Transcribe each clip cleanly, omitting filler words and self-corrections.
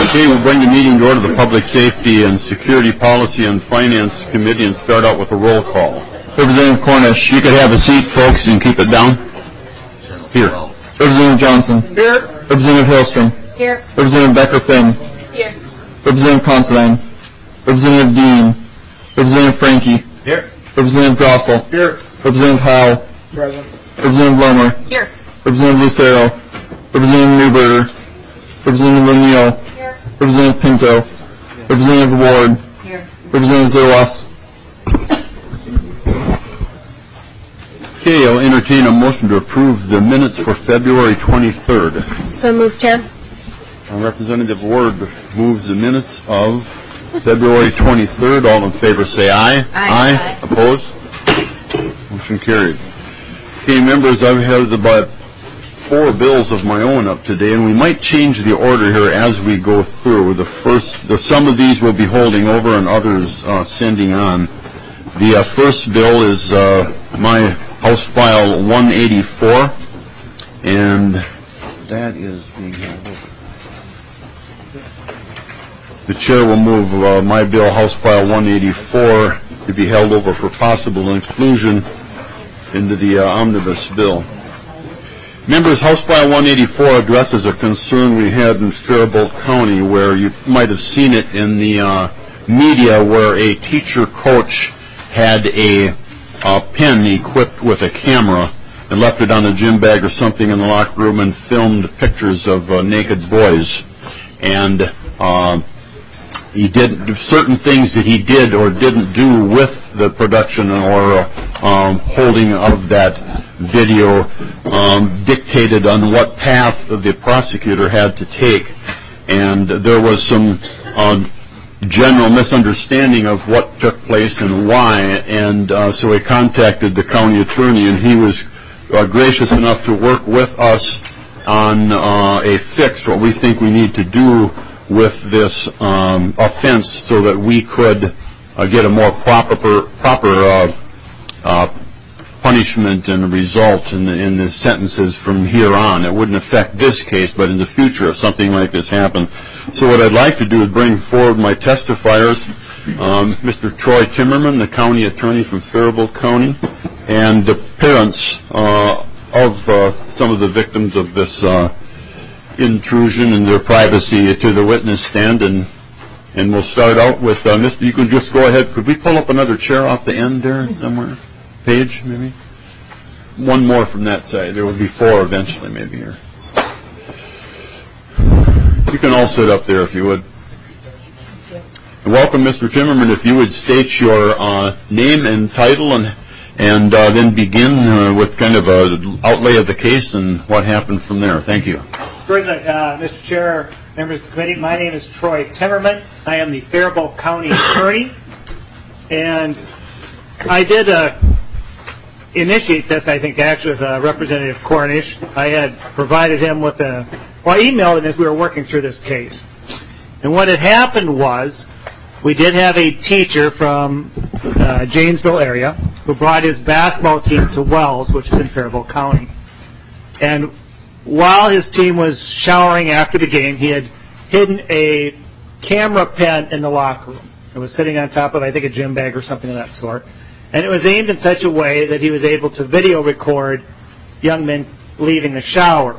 Okay, we'll bring the meeting to order, the Public Safety and Security Policy and Finance Committee, and start out with a roll call. Representative Cornish, you could have a seat, folks, and keep it down. Here. Representative Johnson. Here. Representative Hillstrom. Here. Representative Becker-Finn. Here. Representative Considine. Representative Dean. Representative Frankie. Here. Representative Grossel. Here. Representative Howell. Present. Representative Lermer. Here. Representative Lucero. Representative Newberger. Representative O'Neill. Here. Representative Pinto. Representative Ward. Here. Representative Zerwas. Okay, I'll entertain a motion to approve the minutes for February 23rd. So moved, Chair. Representative Ward moves the minutes of February 23rd. All in favor say aye. Aye. Opposed? Motion carried. Okay, members, I've had about 4 bills of my own up today, and we might change the order here as we go through. Some of these we'll be holding over and others sending on. The first bill is my House File 184, and that is being held over. The chair will move my bill, House File 184, to be held over for possible inclusion into the omnibus bill. Members, House File 184 addresses a concern we had in Faribault County, where you might have seen it in the media, where a teacher coach had a pen equipped with a camera and left it on a gym bag or something in the locker room and filmed pictures of naked boys. And he did certain things that he did or didn't do with the production or holding of that video dictated on what path the prosecutor had to take. And there was some general misunderstanding of what took place and why, and so he contacted the county attorney, and he was gracious enough to work with us on a fix, what we think we need to do with this offense so that we could get a more proper punishment and result in the sentences from here on. It wouldn't affect this case, but in the future if something like this happened. So what I'd like to do is bring forward my testifiers, Mr. Troy Timmerman, the county attorney from Faribault County, and the parents of some of the victims of this intrusion in their privacy to the witness stand. And we'll start out with Mr. You can just go ahead. Could we pull up another chair off the end there somewhere? Page, maybe? One more from that side. There will be 4 eventually, maybe here. You can all sit up there if you would. And welcome, Mr. Timmerman. If you would state your name and title and then begin with kind of an outlay of the case and what happened from there. Thank you. Very good. Mr. Chair, members of the committee, my name is Troy Timmerman. I am the Faribault County attorney. And I did initiate this, I think, actually with Representative Cornish. I had provided him with I emailed him as we were working through this case. And what had happened was we did have a teacher from Janesville area who brought his basketball team to Wells, which is in Faribault County. And while his team was showering after the game, he had hidden a camera pen in the locker room. It was sitting on top of, I think, a gym bag or something of that sort. And it was aimed in such a way that he was able to video record young men leaving the shower.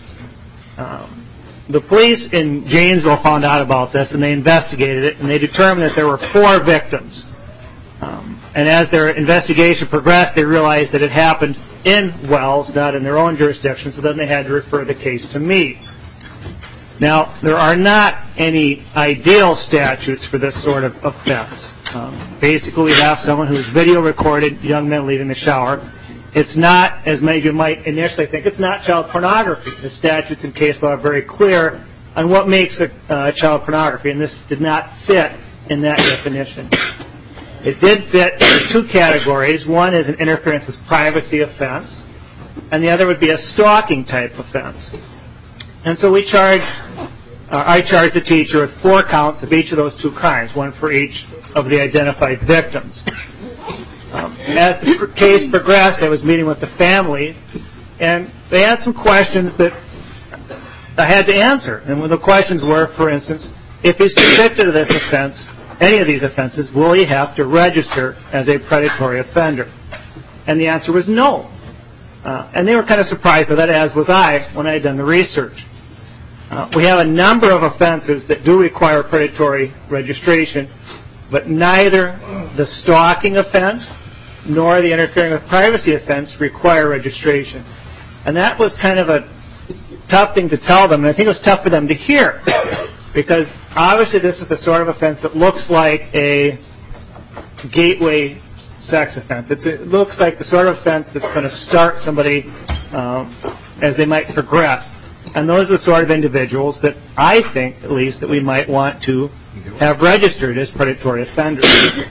The police in Janesville found out about this, and they investigated it, and they determined that there were 4 victims. And as their investigation progressed, they realized that it happened in Wells, not in their own jurisdiction, so then they had to refer the case to me. Now, there are not any ideal statutes for this sort of offense. Basically, we have someone who has video recorded young men leaving the shower. It's not, as many of you might initially think, it's not child pornography. The statutes and case law are very clear on what makes a child pornography, and this did not fit in that definition. It did fit in 2 categories. One is an interference with privacy offense, and the other would be a stalking type offense. And so I charged the teacher with 4 counts of each of those 2 crimes, one for each of the identified victims. As the case progressed, I was meeting with the family, and they had some questions that I had to answer. And one of the questions were, for instance, if he's convicted of this offense, any of these offenses, will he have to register as a predatory offender? And the answer was no. And they were kind of surprised by that, as was I, when I had done the research. We have a number of offenses that do require predatory registration, but neither the stalking offense nor the interfering with privacy offense require registration. And that was kind of a tough thing to tell them, and I think it was tough for them to hear, because obviously this is the sort of offense that looks like a gateway sex offense. It looks like the sort of offense that's going to start somebody as they might progress. And those are the sort of individuals that I think, at least, that we might want to have registered as predatory offenders.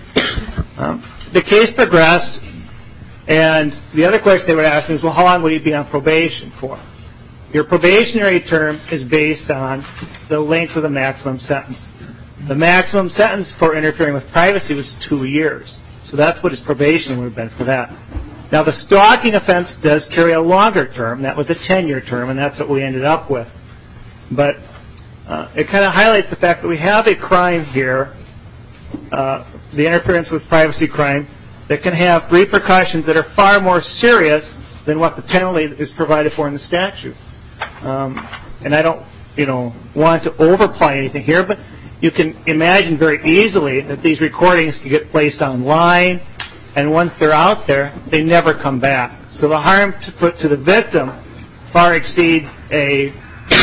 The case progressed, and the other question they were asking was, well, how long would he be on probation for? Your probationary term is based on the length of the maximum sentence. The maximum sentence for interfering with privacy was 2 years. So that's what his probation would have been for that. Now, the stalking offense does carry a longer term. That was a 10-year term, and that's what we ended up with. But it kind of highlights the fact that we have a crime here, the interference with privacy crime, that can have repercussions that are far more serious than what the penalty is provided for in the statute. And I don't, want to overplay anything here, but you can imagine very easily that these recordings can get placed online, and once they're out there, they never come back. So the harm to the victim far exceeds the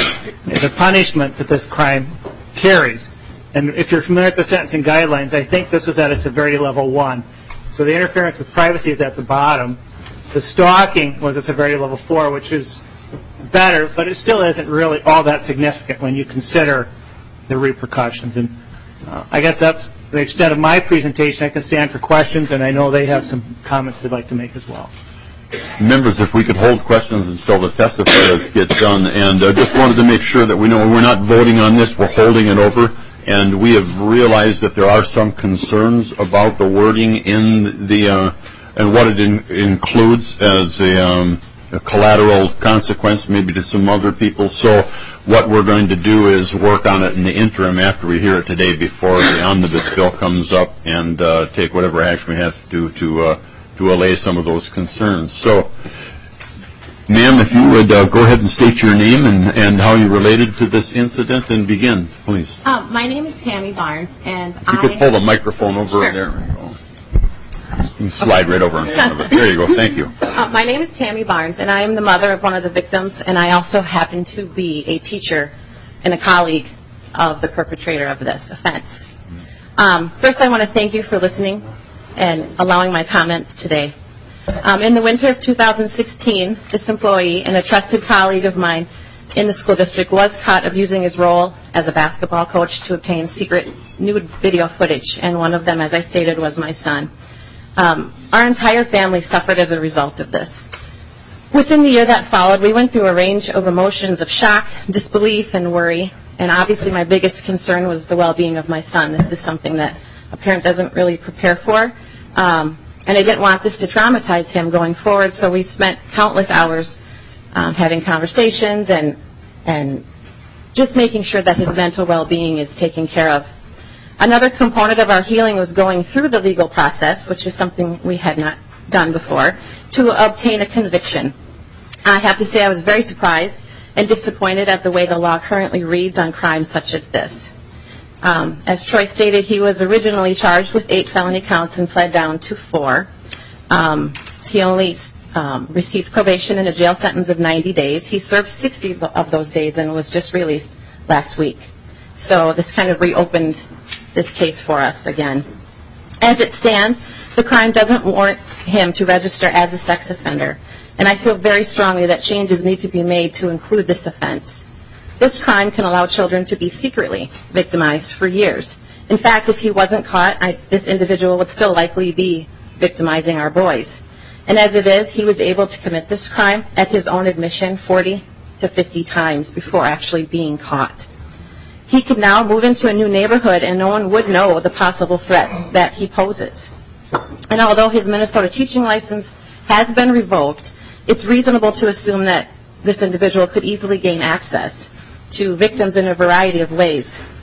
punishment that this crime carries. And if you're familiar with the sentencing guidelines, I think this was at a severity level 1. So the interference with privacy is at the bottom. The stalking was a severity level 4, which is better, but it still isn't really all that significant when you consider the repercussions. And I guess that's the extent of my presentation. I can stand for questions, and I know they have some comments they'd like to make as well. Members, if we could hold questions until the testifier gets done, and just wanted to make sure that we know we're not voting on this, we're holding it over, and we have realized that there are some concerns about the wording in the and what it includes as a collateral consequence maybe to some other people. So what we're going to do is work on it in the interim after we hear it today before the omnibus bill comes up, and take whatever action we have to do to allay some of those concerns. So, ma'am, if you would go ahead and state your name and how you're related to this incident and begin, please. My name is Tammy Barnes, and if you could pull the microphone over. Sure. There we go. You can slide right over in front of it. There you go. Thank you. My name is Tammy Barnes, and I am the mother of one of the victims, and I also happen to be a teacher and a colleague of the perpetrator of this offense. First, I want to thank you for listening and allowing my comments today. In the winter of 2016, this employee and a trusted colleague of mine in the school district was caught abusing his role as a basketball coach to obtain secret nude video footage, and one of them, as I stated, was my son. Our entire family suffered as a result of this. Within the year that followed, we went through a range of emotions of shock, disbelief, and worry, and obviously my biggest concern was the well-being of my son. This is something that a parent doesn't really prepare for. And I didn't want this to traumatize him going forward, so we've spent countless hours having conversations and just making sure that his mental well-being is taken care of. Another component of our healing was going through the legal process, which is something we had not done before, to obtain a conviction. I have to say I was very surprised and disappointed at the way the law currently reads on crimes such as this. As Troy stated, he was originally charged with 8 felony counts and pled down to 4. He only received probation and a jail sentence of 90 days. He served 60 of those days and was just released last week. So this kind of reopened this case for us again. As it stands, the crime doesn't warrant him to register as a sex offender, and I feel very strongly that changes need to be made to include this offense. This crime can allow children to be secretly victimized for years. In fact, if he wasn't caught, this individual would still likely be victimizing our boys. And as it is, he was able to commit this crime at his own admission 40 to 50 times before actually being caught. He could now move into a new neighborhood and no one would know the possible threat that he poses. And although his Minnesota teaching license has been revoked, it's reasonable to assume that this individual could easily gain access to victims in a variety of ways.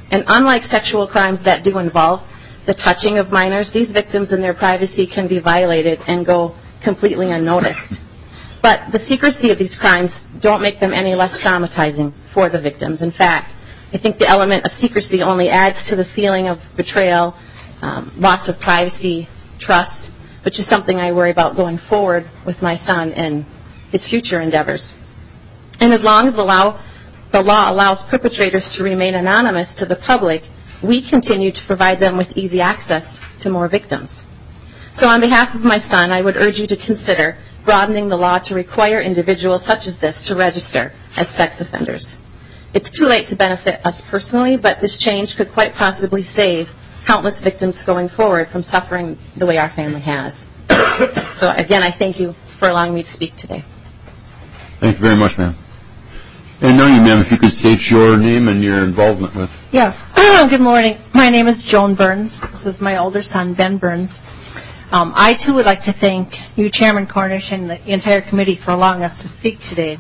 And unlike sexual crimes that do involve the touching of minors, these victims and their privacy can be violated and go completely unnoticed. But the secrecy of these crimes don't make them any less traumatizing for the victims. In fact, I think the element of secrecy only adds to the feeling of betrayal, loss of privacy, trust, which is something I worry about going forward with my son and his future endeavors. And as long as the law allows perpetrators to remain anonymous to the public, we continue to provide them with easy access to more victims. So on behalf of my son, I would urge you to consider broadening the law to require individuals such as this to register as sex offenders. It's too late to benefit us personally, but this change could quite possibly save countless victims going forward from suffering the way our family has. So again, I thank you for allowing me to speak today. Thank you very much, ma'am. And now you, ma'am, if you could state your name and your involvement with. Yes. Good morning. My name is Joan Burns. This is my older son, Ben Burns. I, too, would like to thank you, Chairman Cornish, and the entire committee for allowing us to speak today.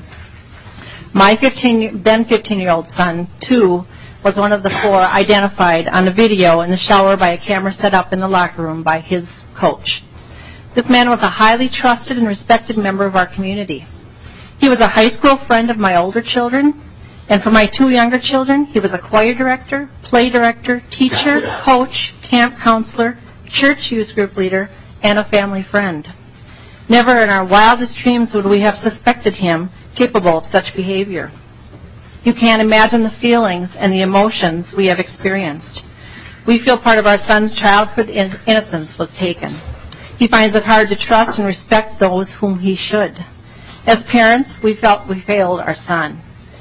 My 15-year-old son, too, was one of the 4 identified on a video in the shower by a camera set up in the locker room by his coach. This man was a highly trusted and respected member of our community. He was a high school friend of my older children, and for my 2 younger children, he was a choir director, play director, teacher, coach, camp counselor, church youth group leader, and a family friend. Never in our wildest dreams would we have suspected him capable of such behavior. You can't imagine the feelings and the emotions we have experienced. We feel part of our son's childhood innocence was taken. He finds it hard to trust and respect those whom he should. As parents, we felt we failed our son.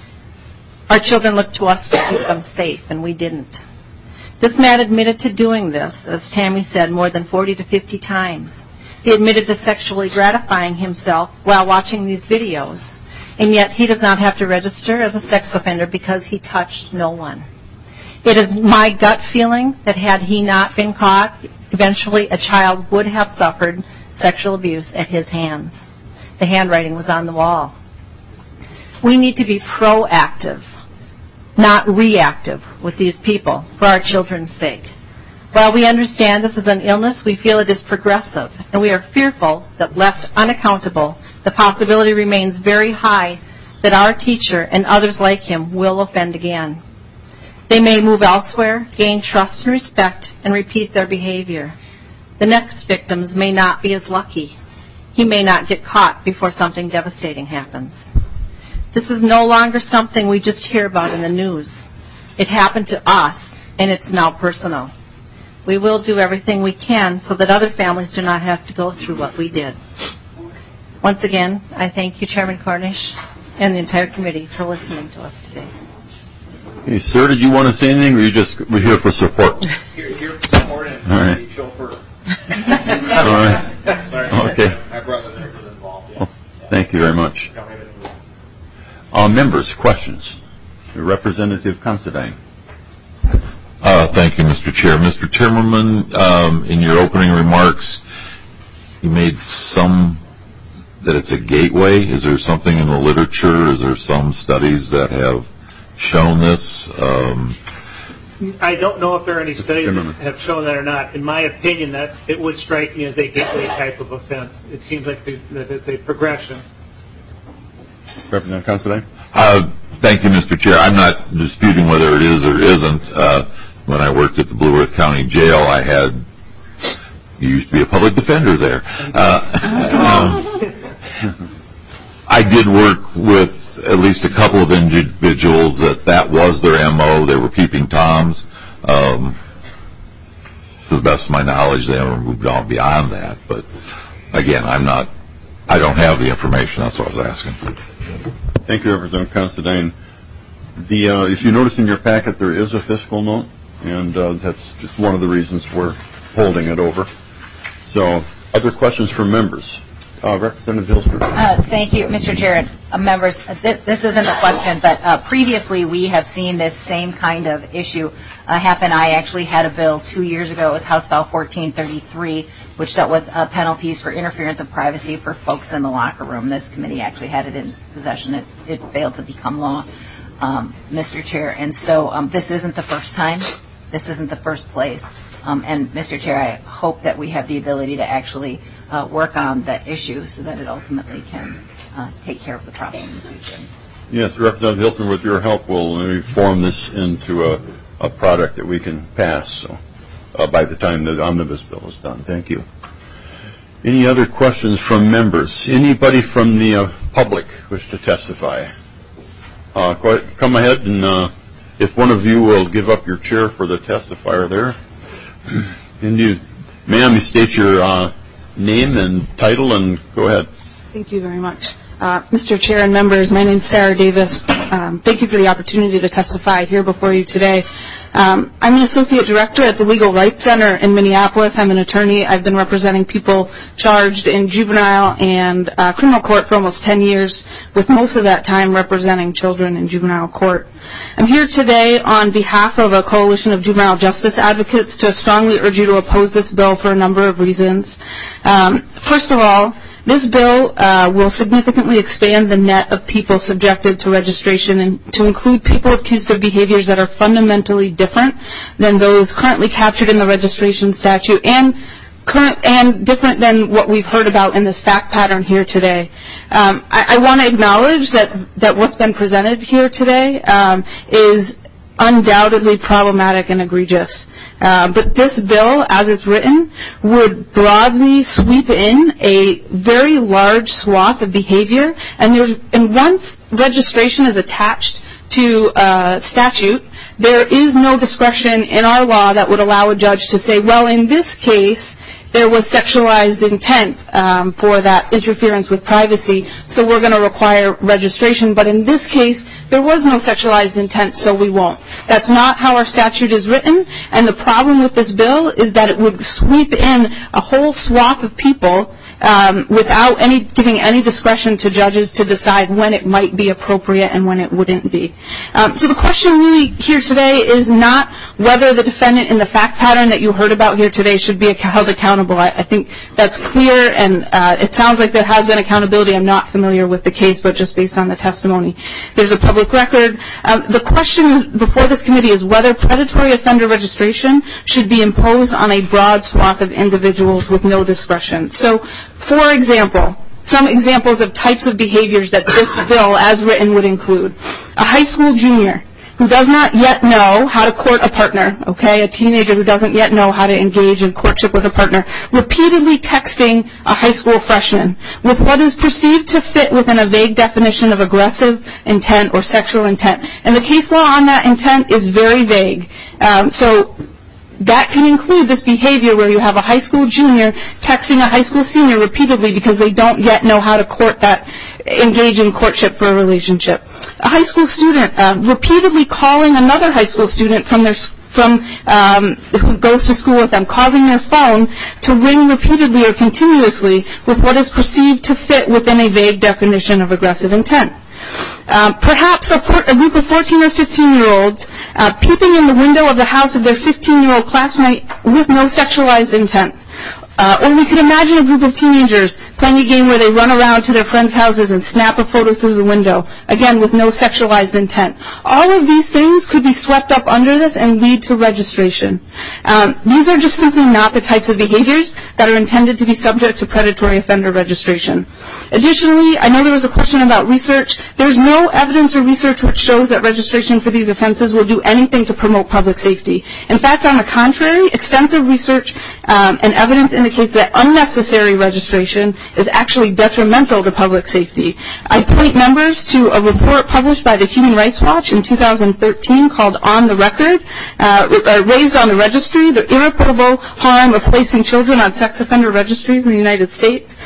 Our children looked to us to keep them safe, and we didn't. This man admitted to doing this, as Tammy said, more than 40 to 50 times. He admitted to sexually gratifying himself while watching these videos, and yet he does not have to register as a sex offender because he touched no one. It is my gut feeling that had he not been caught, eventually a child would have suffered sexual abuse at his hands. The handwriting was on the wall. We need to be proactive, not reactive with these people for our children's sake. While we understand this is an illness, we feel it is progressive, and we are fearful that left unaccountable, the possibility remains very high that our teacher and others like him will offend again. They may move elsewhere, gain trust and respect, and repeat their behavior. The next victims may not be as lucky. He may not get caught before something devastating happens. This is no longer something we just hear about in the news. It happened to us, and it's now personal. We will do everything we can so that other families do not have to go through what we did. Once again, I thank you, Chairman Cornish, and the entire committee for listening to us today. Hey, sir, did you want to say anything, or you just were here for support? Here for support and right. chauffeur. All right. Sorry, Okay. my brother there was involved. Yeah. Well, thank you very much. Don't have anything. Members, questions? Representative Considine. Thank you, Mr. Chair. Mr. Timmerman, in your opening remarks, you made that it's a gateway. Is there something in the literature? Is there some studies that have shown this? I don't know if there are any studies that have shown that or not. In my opinion, that it would strike me as a gateway type of offense. It seems like that it's a progression. Representative Considine. Thank you, Mr. Chair. I'm not disputing whether it is or isn't. When I worked at the Blue Earth County Jail, you used to be a public defender there. I did work with at least a couple of individuals that was their MO. They were peeping Toms. To the best of my knowledge, they never moved on beyond that. But again, I don't have the information. That's what I was asking. Thank you, Representative Considine. If you notice in your packet, there is a fiscal note, and that's just one of the reasons we're holding it over. So, other questions from members? Representative Hilstrom. Thank you, Mr. Chair. Members, this isn't a question, but previously we have seen this same kind of issue happen. I actually had a bill 2 years ago. It was House File 1433, which dealt with penalties for interference of privacy for folks in the locker room. This committee actually had it in possession. It failed to become law. Mr. Chair. And so this isn't the first time. This isn't the first place. And, Mr. Chair, I hope that we have the ability to actually work on the issue so that it ultimately can take care of the problem in the future. Yes, Representative Hilton, with your help, will reform this into a product that we can pass. So by the time the omnibus bill is done. Thank you. Any other questions from members? Anybody from the public wish to testify? Come ahead, and if one of you will give up your chair for the testifier there. And you, ma'am, you state your name and title, and go ahead. Thank you very much. Mr. Chair and members, my name is Sarah Davis. Thank you for the opportunity to testify here before you today. I'm an associate director at the Legal Rights Center in Minneapolis. I'm an attorney. I've been representing people charged in juvenile and criminal court for almost 10 years, with most of that time representing children in juvenile court. I'm here today on behalf of a coalition of juvenile justice advocates to strongly urge you to oppose this bill for a number of reasons. First of all, this bill will significantly expand the net of people subjected to registration and to include people accused of behaviors that are fundamentally different than those currently captured in the registration statute and different than what we've heard about in this fact pattern here today. I want to acknowledge that what's been presented here today is undoubtedly problematic and egregious. But this bill, as it's written, would broadly sweep in a very large swath of behavior, and once registration is attached to statute, there is no discretion in our law that would allow a judge to say, well, in this case, there was sexualized intent for that interference with privacy, so we're going to require registration. But in this case, there was no sexualized intent, so we won't. That's not how our statute is written, and the problem with this bill is that it would sweep in a whole swath of people without giving any discretion to judges to decide when it might be appropriate and when it wouldn't be. So the question really here today is not whether the defendant in the fact pattern that you heard about here today should be held accountable. I think that's clear, and it sounds like there has been accountability. I'm not familiar with the case, but just based on the testimony. There's a public record. The question before this committee is whether predatory offender registration should be imposed on a broad swath of individuals with no discretion. So, for example, some examples of types of behaviors that this bill, as written, would include. A high school junior who does not yet know how to court a partner, a teenager who doesn't yet know how to engage in courtship with a partner, repeatedly texting a high school freshman with what is perceived to fit within a vague definition of aggressive intent or sexual intent. And the case law on that intent is very vague. So that can include this behavior where you have a high school junior texting a high school senior repeatedly because they don't yet know how to engage in courtship for a relationship. A high school student repeatedly calling another high school student who goes to school with them, causing their phone to ring repeatedly or continuously with what is perceived to fit within a vague definition of aggressive intent. Perhaps a group of 14 or 15-year-olds peeping in the window of the house of their 15-year-old classmate with no sexualized intent. Or we could imagine a group of teenagers playing a game where they run around to their friends' houses and snap a photo through the window, again with no sexualized intent. All of these things could be swept up under this and lead to registration. These are just simply not the types of behaviors that are intended to be subject to predatory offender registration. Additionally, I know there was a question about research. There's no evidence or research which shows that registration for these offenses will do anything to promote public safety. In fact, on the contrary, extensive research and evidence indicates that unnecessary registration is actually detrimental to public safety. I point members to a report published by the Human Rights Watch in 2013 called On the Record, Raised on the Registry, the Irreparable Harm of Placing Children on Sex Offender Registries in the United States.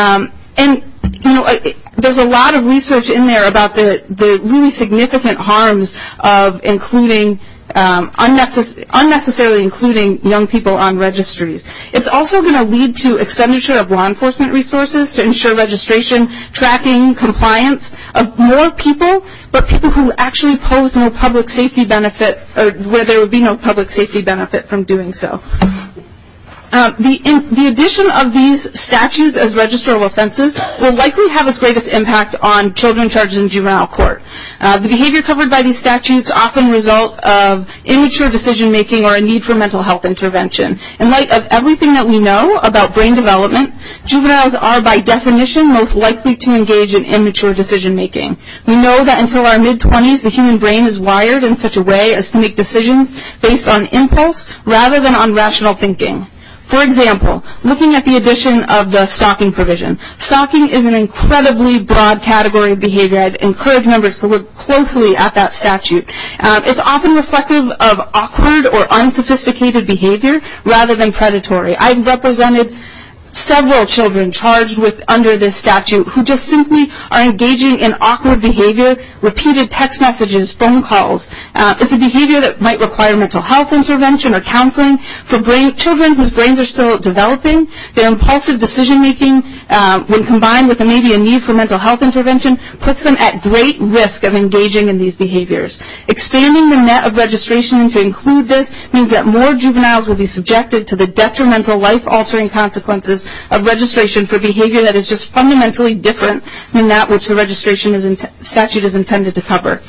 There's a lot of research in there about the really significant harms of including unnecessarily including young people on registries. It's also going to lead to expenditure of law enforcement resources to ensure registration, tracking, compliance of more people, but people who actually pose no public safety benefit, or where there would be no public safety benefit from doing so. The addition of these statutes as registrable offenses will likely have its greatest impact on children charged in juvenile court. The behavior covered by these statutes often result of immature decision-making or a need for mental health intervention. In light of everything that we know about brain development, juveniles are by definition most likely to engage in immature decision-making. We know that until our mid-20s, the human brain is wired in such a way as to make decisions based on impulse rather than on rational thinking. For example, looking at the addition of the stalking provision. Stalking is an incredibly broad category of behavior. I'd encourage members to look closely at that statute. It's often reflective of awkward or unsophisticated behavior rather than predatory. I've represented several children charged with under this statute who just simply are engaging in awkward behavior, repeated text messages, phone calls. It's a behavior that might require mental health intervention or counseling. For children whose brains are still developing, their impulsive decision-making, when combined with maybe a need for mental health intervention, puts them at great risk of engaging in these behaviors. Expanding the net of registration to include this means that more juveniles will be subjected to the detrimental, life-altering consequences of registration for behavior that is just fundamentally different than that which the registration statute is intended to cover.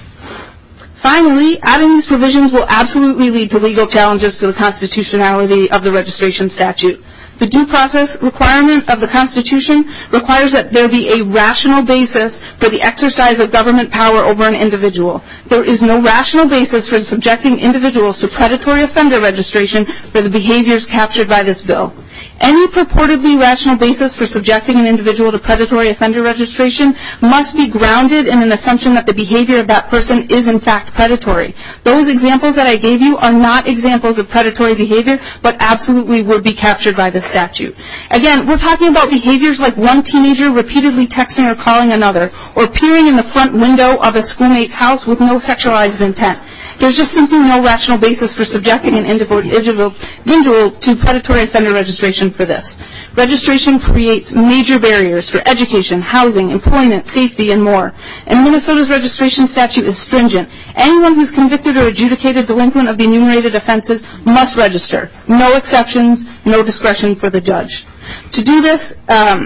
Finally, adding these provisions will absolutely lead to legal challenges to the constitutionality of the registration statute. The due process requirement of the Constitution requires that there be a rational basis for the exercise of government power over an individual. There is no rational basis for subjecting individuals to predatory offender registration for the behaviors captured by this bill. Any purportedly rational basis for subjecting an individual to predatory offender registration must be grounded in an assumption that the behavior of that person is in fact predatory. Those examples that I gave you are not examples of predatory behavior, but absolutely would be captured by the statute. Again, we're talking about behaviors like one teenager repeatedly texting or calling another, or peering in the front window of a schoolmate's house with no sexualized intent. There's just simply no rational basis for subjecting an individual to predatory offender registration for this. Registration creates major barriers for education, housing, employment, safety, and more. And Minnesota's registration statute is stringent. Anyone who's convicted or adjudicated delinquent of the enumerated offenses must register. No exceptions, no discretion for the judge. To do this,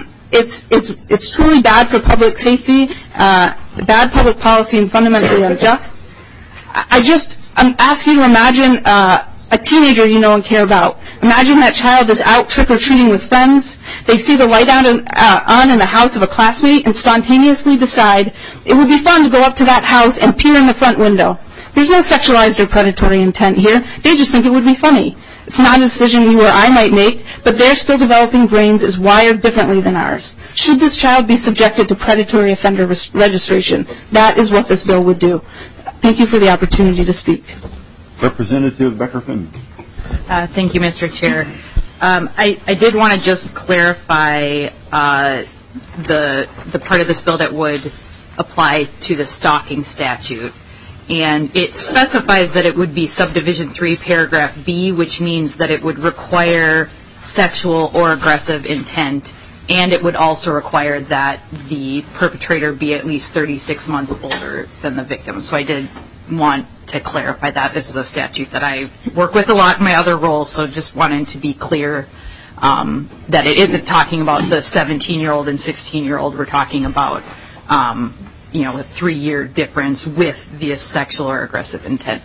it's truly bad for public safety, bad public policy, and fundamentally unjust. I'm asking you to imagine a teenager you know and care about. Imagine that child is out trick-or-treating with friends. They see the light on in the house of a classmate and spontaneously decide it would be fun to go up to that house and peer in the front window. There's no sexualized or predatory intent here. They just think it would be funny. It's not a decision you or I might make, but their still developing brains is wired differently than ours. Should this child be subjected to predatory offender registration? That is what this bill would do. Thank you for the opportunity to speak. Representative Becker-Finn. Thank you, Mr. Chair. I did want to just clarify the part of this bill that would apply to the stalking statute. And it specifies that it would be subdivision 3, paragraph B, which means that it would require sexual or aggressive intent, and it would also require that the perpetrator be at least 36 months older than the victim. So I did want to clarify that. This is a statute that I work with a lot in my other roles, so just wanted to be clear that it isn't talking about the 17-year-old and 16-year-old. We're talking about a 3-year difference with the sexual or aggressive intent.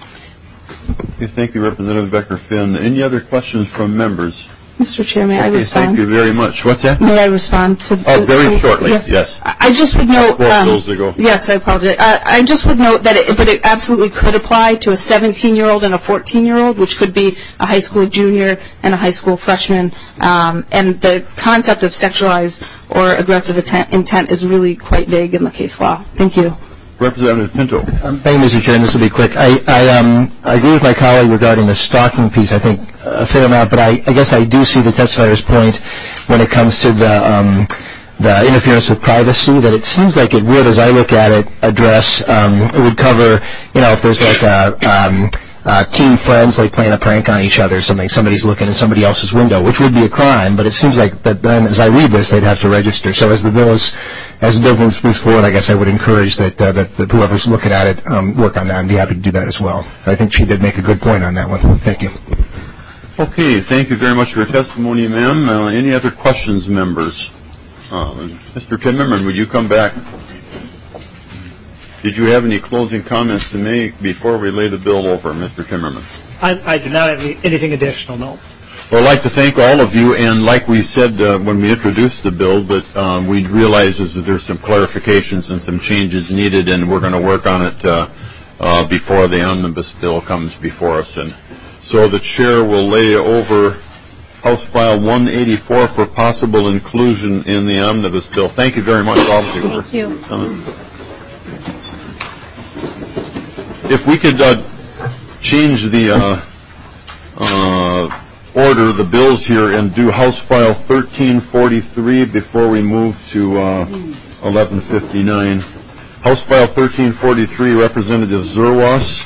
Okay, thank you, Representative Becker-Finn. Any other questions from members? Mr. Chair, may I respond? Thank you very much. What's that? May I respond to? Very shortly. Yes. I just would note. Yes, I apologize. I just would note that it absolutely could apply to a 17-year-old and a 14-year-old, which could be a high school junior and a high school freshman. And the concept of sexualized or aggressive intent is really quite vague in the case law. Thank you. Representative Pinto. Thank you, Mr. Chair, and this will be quick. I agree with my colleague regarding the stalking piece, I think, a fair amount, but I guess I do see the testifier's point when it comes to the interference with privacy, that it seems like it would, as I look at it, address, it would cover, if there's like teen friends like playing a prank on each other, somebody's looking in somebody else's window, which would be a crime, but it seems like that then, as I read this, they'd have to register. So as the bill moves forward, I guess I would encourage that whoever's looking at it work on that and be happy to do that as well. I think she did make a good point on that one. Thank you. Okay, thank you very much for your testimony, ma'am. Any other questions, members? Mr. Timmerman, would you come back? Did you have any closing comments to make before we lay the bill over, Mr. Timmerman? I do not have anything additional, no. Well, I'd like to thank all of you, and like we said when we introduced the bill, that we realize that there's some clarifications and some changes needed, and we're going to work on it before the omnibus bill comes before us. And so the chair will lay over House File 184 for possible inclusion in the omnibus bill. Thank you very much, all of you. Thank you. If we could change the order the bills here and do House File 1343 before we move to 1159. House File 1343, Representative Zerwas.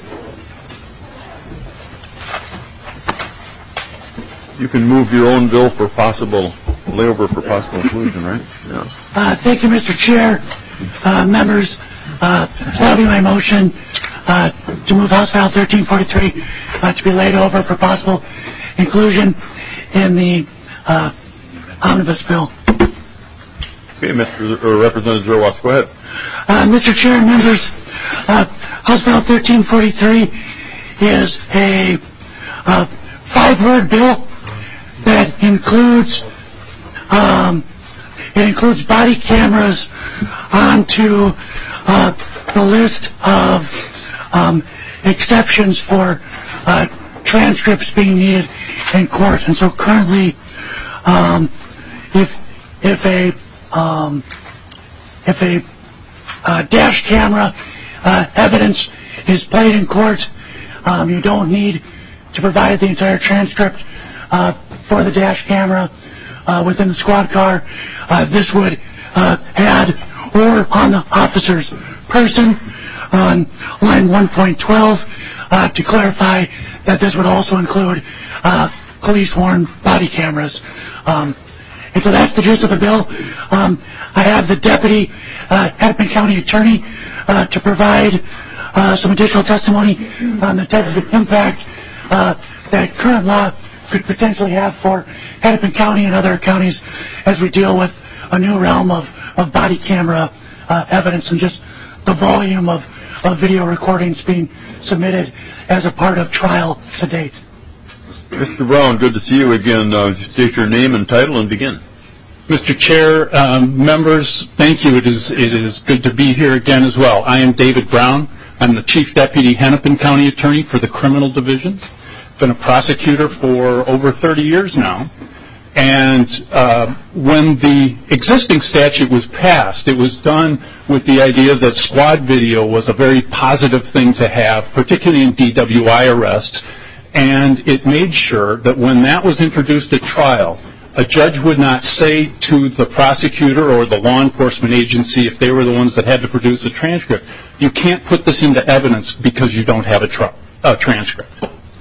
You can move your own bill for possible layover for possible inclusion, right? Yeah. Thank you, Mr. Chair. Members, that'll be my motion to move House File 1343 to be laid over for possible inclusion in the omnibus bill. Okay, Representative Zerwas, go ahead. Mr. Chair and members, House File 1343 is a 5-word bill that includes body cameras onto the list of exceptions for transcripts being needed in court. And so currently, if a dash camera evidence is played in court, you don't need to provide the entire transcript for the dash camera within the squad car. This would add or on the officer's person on line 1.12 to clarify that this would also include police-worn body cameras. And so that's the gist of the bill. I have the Deputy Hennepin County Attorney to provide some additional testimony on the type of impact that current law could potentially have for Hennepin County and other counties as we deal with a new realm of body camera evidence and just the volume of video recordings being submitted as a part of trial to date. Mr. Brown, good to see you again. State your name and title and begin. Mr. Chair, members, thank you. It is good to be here again as well. I am David Brown. I'm the Chief Deputy Hennepin County Attorney for the Criminal Division. Been a prosecutor for over 30 years now. And when the existing statute was passed, it was done with the idea that squad video was a very positive thing to have, particularly in DWI arrests. And it made sure that when that was introduced at trial, a judge would not say to the prosecutor or the law enforcement agency, if they were the ones that had to produce a transcript, you can't put this into evidence because you don't have a transcript.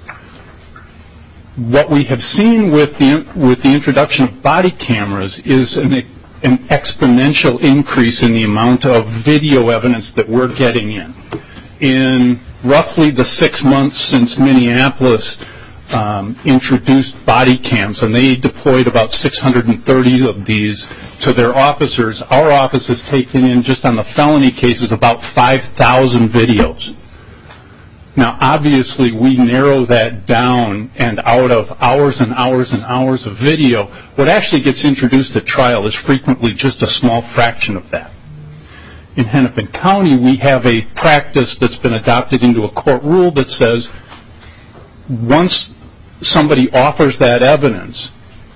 What we have seen with the introduction of body cameras is an exponential increase in the amount of video evidence that we're getting in. In roughly the 6 months since Minneapolis introduced body cams, and they deployed about 630 of these to their officers, our office has taken in, just on the felony cases, about 5,000 videos. Now, obviously, we narrow that down, and out of hours and hours and hours of video, what actually gets introduced at trial is frequently just a small fraction of that. In Hennepin County, we have a practice that's been adopted into a court rule that says once somebody offers that evidence,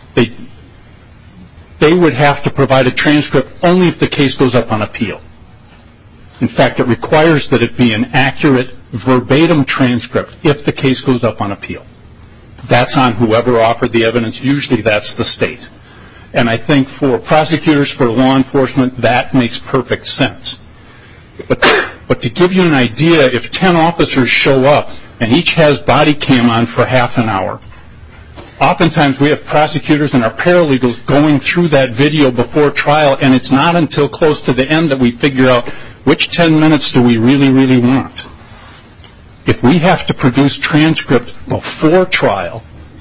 they would have to provide a transcript only if the case goes up on appeal. In fact, it requires that it be an accurate, verbatim transcript if the case goes up on appeal. That's on whoever offered the evidence. Usually that's the state. And I think for prosecutors, for law enforcement, that makes perfect sense. But to give you an idea, if 10 officers show up and each has body cam on for half an hour, oftentimes we have prosecutors and our paralegals going through that video before trial, and it's not until close to the end that we figure out which 10 minutes do we really, really want. If we have to produce transcript before trial,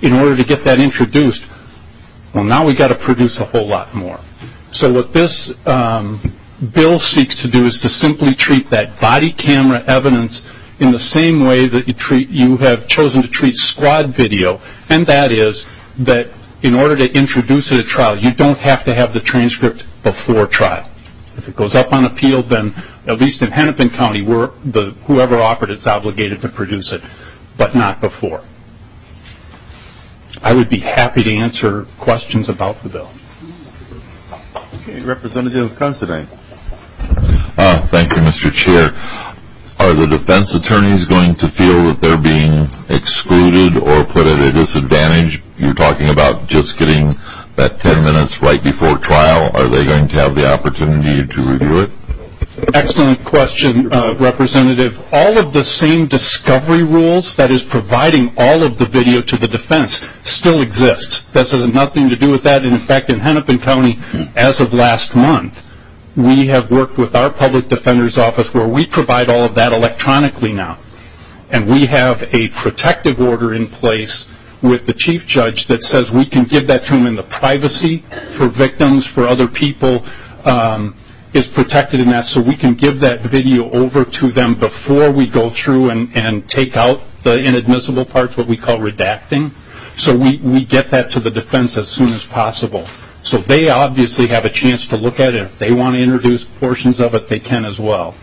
in order to get that introduced, well, now we got to produce a whole lot more. So what this bill seeks to do is to simply treat that body camera evidence in the same way that you have chosen to treat squad video, and that is that in order to introduce it at trial, you don't have to have the transcript before trial. If it goes up on appeal, then at least in Hennepin County, whoever offered it's obligated to produce it, but not before. I would be happy to answer questions about the bill. Okay, Representative Considine. Thank you, Mr. Chair. Are the defense attorneys going to feel that they're being excluded or put at a disadvantage? You're talking about just getting that 10 minutes right before trial. Are they going to have the opportunity to review it? Excellent question, Representative. All of the same discovery rules, that is providing all of the video to the defense, still exists. This has nothing to do with that. And in fact, in Hennepin County, as of last month, we have worked with our public defender's office where we provide all of that electronically now. And we have a protective order in place with the chief judge that says we can give that to them in the privacy for victims, for other people, is protected in that, so we can give that video over to them before we go through and take out the inadmissible parts, what we call redacting. So we get that to the defense as soon as possible. So they obviously have a chance to look at it. If they want to introduce portions of it, they can as well.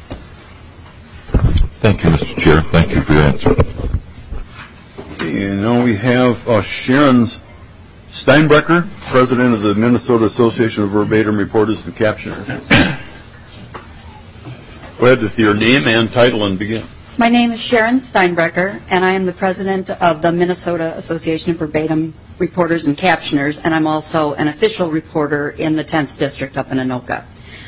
Thank you, Mr. Chair. Thank you for your answer. And now we have Sharon Steinbrecher, President of the Minnesota Association of Verbatim Reporters and Captioners. Go ahead with your name and title and begin. My name is Sharon Steinbrecher, and I am the President of the Minnesota Association of Verbatim Reporters and Captioners, and I'm also an official reporter in the 10th District up in Anoka.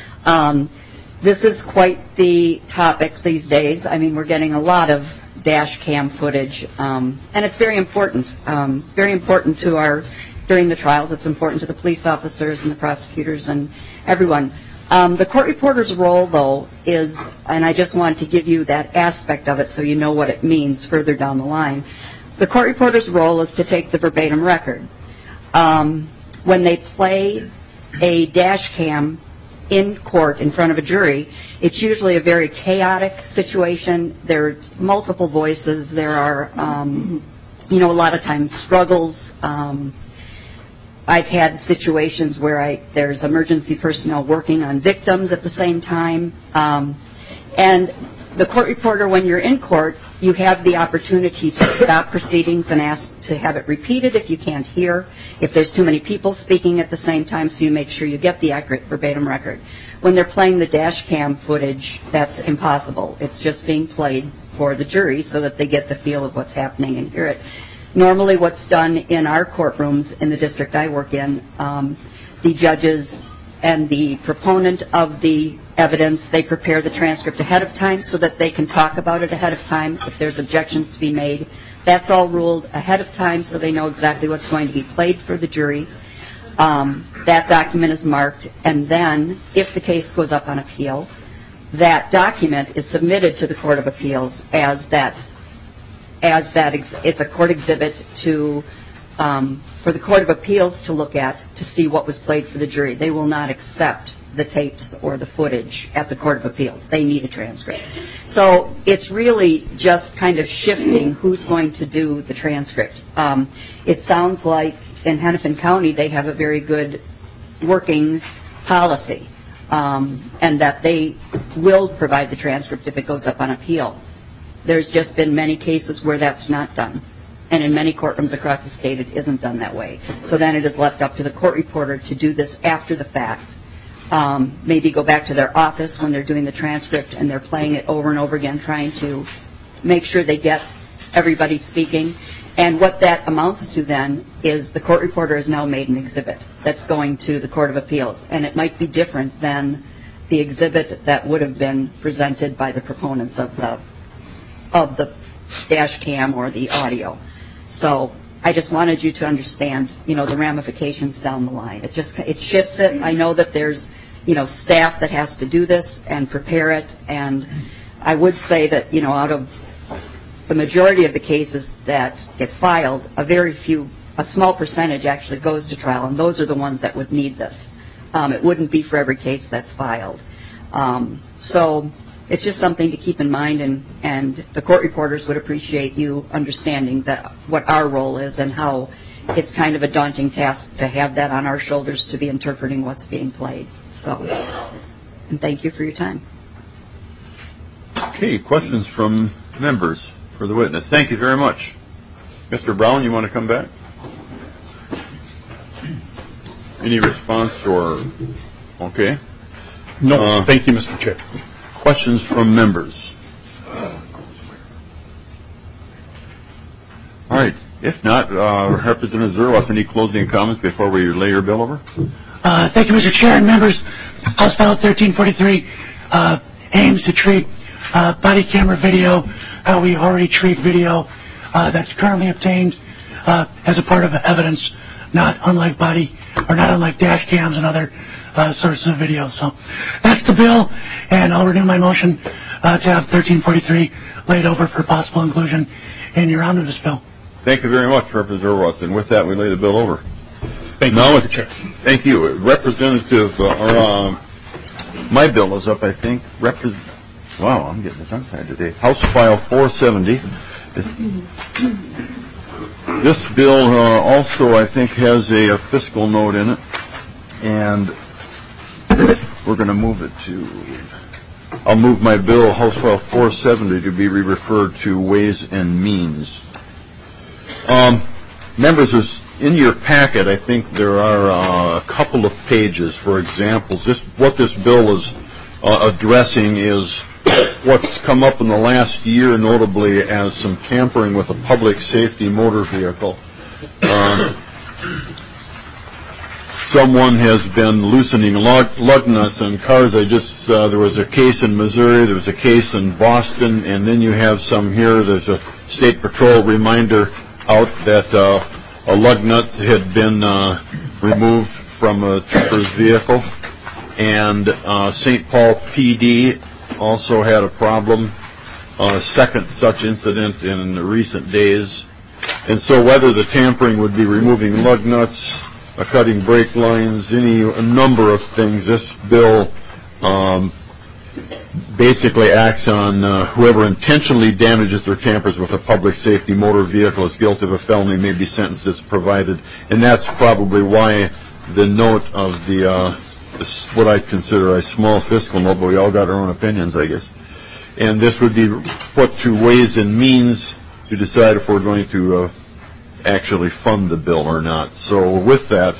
This is quite the topic these days. I mean, we're getting a lot of dash cam footage, and it's very important to during the trials. It's important to the police officers and the prosecutors and everyone. The court reporter's role, though, is, and I just wanted to give you that aspect of it so you know what it means further down the line. The court reporter's role is to take the verbatim record. When they play a dash cam in court in front of a jury, it's usually a very chaotic situation. There are multiple voices. There are, a lot of times struggles. I've had situations where there's emergency personnel working on victims at the same time. And the court reporter, when you're in court, you have the opportunity to stop proceedings and ask to have it repeated if you can't hear, if there's too many people speaking at the same time, so you make sure you get the accurate verbatim record. When they're playing the dash cam footage, that's impossible. It's just being played for the jury so that they get the feel of what's happening and hear it. Normally what's done in our courtrooms in the district I work in, the judges and the proponent of the evidence, they prepare the transcript ahead of time so that they can talk about it ahead of time if there's objections to be made. That's all ruled ahead of time so they know exactly what's going to be played for the jury. That document is marked, and then if the case goes up on appeal, that document is submitted to the Court of Appeals as it's a court exhibit for the Court of Appeals to look at to see what was played for the jury. They will not accept the tapes or the footage at the Court of Appeals. They need a transcript. So it's really just kind of shifting who's going to do the transcript. It sounds like in Hennepin County they have a very good working policy, and that they will provide the transcript if it goes up on appeal. There's just been many cases where that's not done. And in many courtrooms across the state, it isn't done that way. So then it is left up to the court reporter to do this after the fact. Maybe go back to their office when they're doing the transcript and they're playing it over and over again, trying to make sure they get everybody speaking. And what that amounts to then is the court reporter has now made an exhibit that's going to the Court of Appeals. And it might be different than the exhibit that would have been presented by the proponents of the dash cam or the audio. So I just wanted you to understand, the ramifications down the line. It shifts it. I know that there's, staff that has to do this and prepare it. And I would say that, out of the majority of the cases that get filed, a small percentage actually goes to trial, and those are the ones that would need this. It wouldn't be for every case that's filed. So it's just something to keep in mind, and the court reporters would appreciate you understanding that what our role is and how it's kind of a daunting task to have that on our shoulders to be interpreting what's being played. So, and thank you for your time. Okay, questions from members for the witness? Thank you very much. Mr. Brown, you want to come back? Any response or, okay? No, thank you, Mr. Chair. Questions from members? All right. If not, Representative Zerwas, any closing comments before we lay your bill over? Thank you, Mr. Chair and members. House File 1343 aims to treat body camera video how we already treat video that's currently obtained as a part of evidence, not unlike dash cams and other sources of video. So that's the bill, and I'll renew my motion to have 1343 laid over for possible inclusion in your omnibus bill. Thank you very much, Representative Zerwas. And with that, we lay the bill over. Thank you, Mr. Chair. Thank you. Representative, my bill is up, I think. Wow, I'm getting tongue-tied today. House File 470. This bill also, I think, has a fiscal note in it. And we're going to move it to... I'll move my bill, House File 470, to be referred to Ways and Means. Members, in your packet, I think there are a couple of pages for examples. What this bill is addressing is what's come up in the last year, notably as some tampering with a public safety motor vehicle. Someone has been loosening lug nuts on cars. There was a case in Missouri, there was a case in Boston, and then you have some here. There's a State Patrol reminder out that a lug nut had been removed from a trooper's vehicle. And St. Paul PD also had a problem, second such incident in recent days. And so whether the tampering would be removing lug nuts, cutting brake lines, a number of things, this bill basically acts on whoever intentionally damages or tampers with a public safety motor vehicle is guilty of a felony may be sentenced as provided. And that's probably why the note of the what I consider a small fiscal note, but we all got our own opinions, I guess. And this would be put to Ways and Means to decide if we're going to actually fund the bill or not. So with that,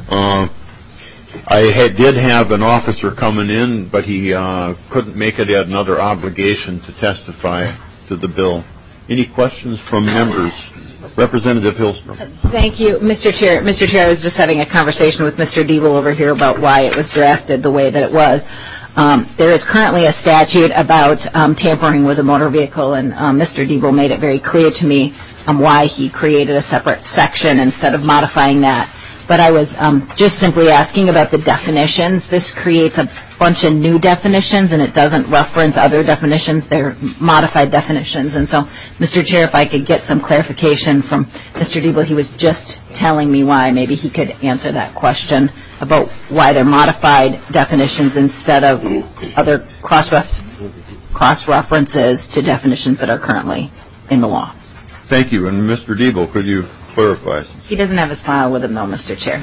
I did have an officer coming in, but he couldn't make it. He had another obligation to testify to the bill. Any questions from members? Representative Hillstrom. Thank you, Mr. Chair. Mr. Chair, I was just having a conversation with Mr. Diebel over here about why it was drafted the way that it was. There is currently a statute about tampering with a motor vehicle, and Mr. Diebel made it very clear to me why he created a separate section instead of modifying that. But I was just simply asking about the definitions. This creates a bunch of new definitions, and it doesn't reference other definitions. They're modified definitions. And so, Mr. Chair, if I could get some clarification from Mr. Diebel, he was just telling me why. Maybe he could answer that question about why they're modified definitions instead of other cross-references to definitions that are currently in the law. Thank you. And Mr. Diebel, could you clarify? He doesn't have his file with him, though, Mr. Chair.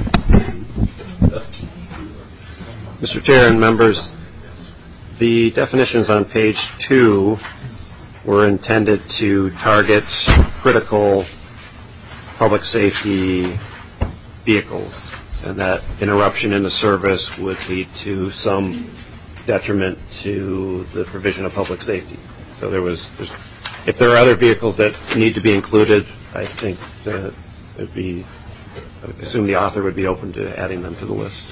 Mr. Chair and members, the definitions on page 2 were intended to target critical public safety vehicles, and that interruption in the service would lead to some detriment to the provision of public safety. So if there are other vehicles that need to be included, I think I assume the author would be open to adding them to the list.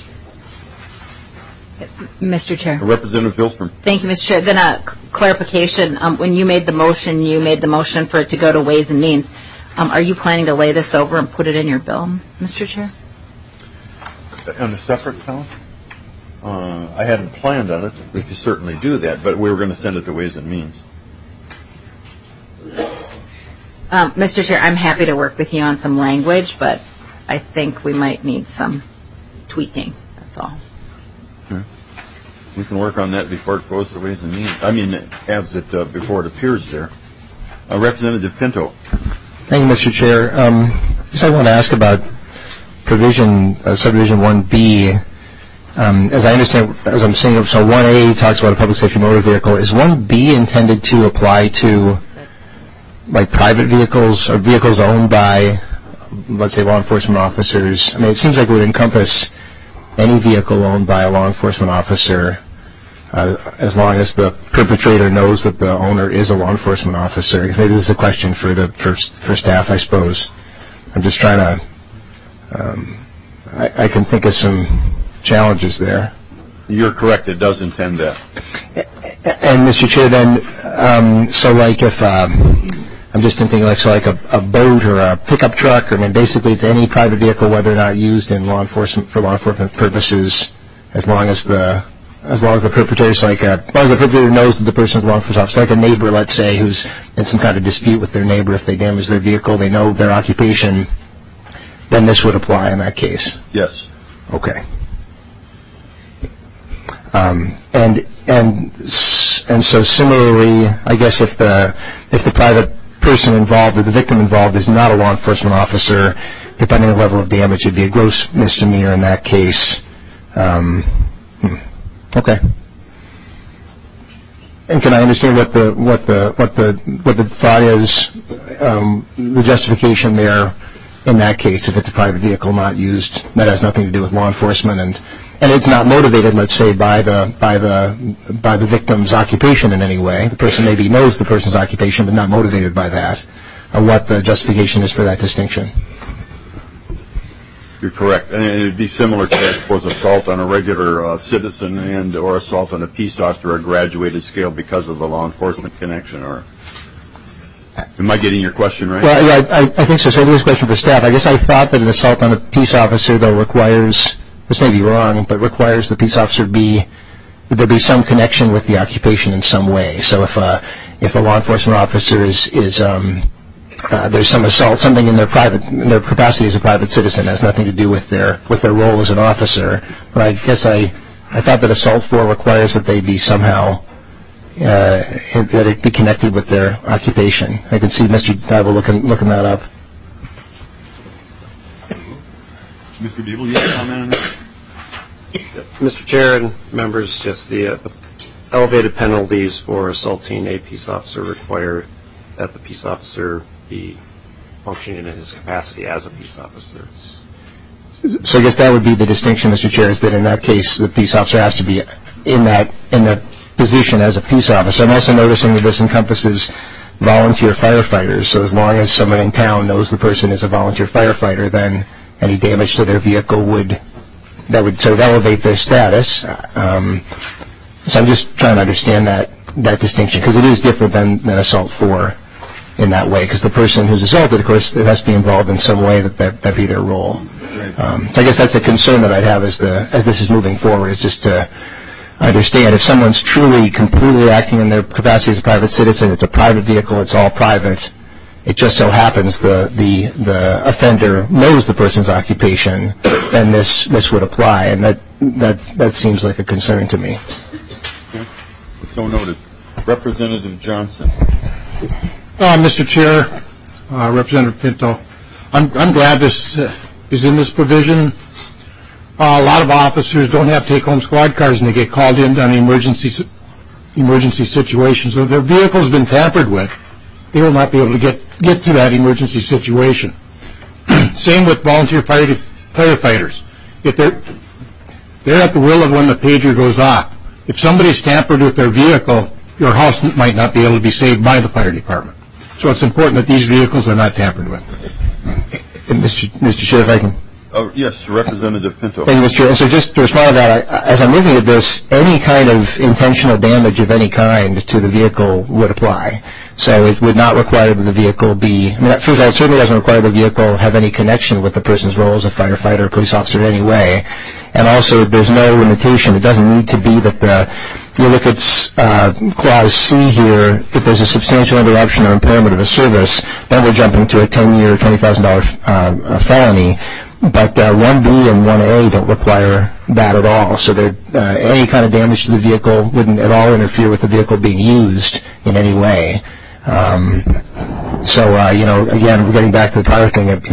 Mr. Chair. Representative Hillstrom. Thank you, Mr. Chair. Then a clarification. When you made the motion for it to go to Ways and Means. Are you planning to lay this over and put it in your bill, Mr. Chair? On a separate count? I hadn't planned on it. We could certainly do that, but we were going to send it to Ways and Means. Mr. Chair, I'm happy to work with you on some language, but I think we might need some tweaking, that's all. Sure. We can work on that before it goes to Ways and Means. I mean, before it appears there. Representative Pinto. Thank you, Mr. Chair. I want to ask about subdivision 1B. As I understand, as I'm saying, so 1A talks about a public safety motor vehicle. Is 1B intended to apply to, like, private vehicles or vehicles owned by, let's say, law enforcement officers? I mean, it seems like it would encompass any vehicle owned by a law enforcement officer, as long as the perpetrator knows that the owner is a law enforcement officer. Maybe this is a question for staff, I suppose. I'm just trying to. I can think of some challenges there. You're correct. It does intend that. And Mr. Chair, then, so like if I'm just thinking like a boat or a pickup truck, or I mean, basically it's any private vehicle, whether or not used in law enforcement purposes, as long as the perpetrator's as long as the perpetrator knows that the person's a law enforcement officer, like a neighbor, let's say, who's in some kind of dispute with their neighbor. If they damage their vehicle, they know their occupation, then this would apply in that case. Yes. Okay. And so similarly, I guess if the private person involved or the victim involved is not a law enforcement officer, depending on the level of damage, it'd be a gross misdemeanor in that case. Okay. And can I understand what the thought is, the justification there in that case, if it's a private vehicle not used, that has nothing to do with law enforcement, and it's not motivated, let's say, by the victim's occupation in any way. The person maybe knows the person's occupation, but not motivated by that. What the justification is for that distinction? You're correct. And it would be similar to, I suppose, assault on a regular citizen and or assault on a peace officer or a graduated scale because of the law enforcement connection. Or am I getting your question right? Well, yeah, I think so. So this question for staff. I guess I thought that an assault on a peace officer, though, requires, this may be wrong, but requires the peace officer there be some connection with the occupation in some way. So if a law enforcement officer is there's some assault, something in their capacity as a private citizen has nothing to do with their role as an officer. But I guess I thought that assault 4 requires that they be somehow that it be connected with their occupation. I can see Mr. Dybel looking that up. Mr. Dybel, you have a comment on that? Mr. Chair and members, just the elevated penalties for assaulting a peace officer require that the peace officer be functioning in his capacity as a peace officer. So I guess that would be the distinction, Mr. Chair, is that in that case the peace officer has to be in the position as a peace officer. I'm also noticing that this encompasses volunteer firefighters. So as long as someone in town knows the person is a volunteer firefighter, then any damage to their vehicle would sort of elevate their status. So I'm just trying to understand that distinction, because it is different than assault 4 in that way, because the person who's assaulted, of course, it has to be involved in some way that be their role. So I guess that's a concern that I'd have as this is moving forward, is just to understand if someone's truly completely acting in their capacity as a private citizen, it's a private vehicle, it's all private. It just so happens the offender knows the person's occupation, then this would apply, and that seems like a concern to me. Okay. So noted. Representative Johnson. Mr. Chair, Representative Pinto, I'm glad this is in this provision. A lot of officers don't have take-home squad cars, and they get called in on emergency situations. So if their vehicle's been tampered with, they will not be able to get to that emergency situation. Same with volunteer firefighters. If they're at the will of when the pager goes off. If somebody's tampered with their vehicle, your house might not be able to be saved by the fire department. So it's important that these vehicles are not tampered with. Mr. Chair, if I can. Yes, Representative Pinto. Thank you, Mr. Chair. So just to respond to that, as I'm looking at this, any kind of intentional damage of any kind to the vehicle would apply. So it would not require that the vehicle be, first of all, it certainly doesn't require the vehicle have any connection with the person's role as a firefighter or police officer in any way. And also, there's no limitation. It doesn't need to be that you look at Clause C here, if there's a substantial interruption or impairment of a service, then we're jumping to a 10-year, $20,000 felony. But 1B and 1A don't require that at all. So any kind of damage to the vehicle wouldn't at all interfere with the vehicle being used in any way. So, again, we're getting back to the prior thing. If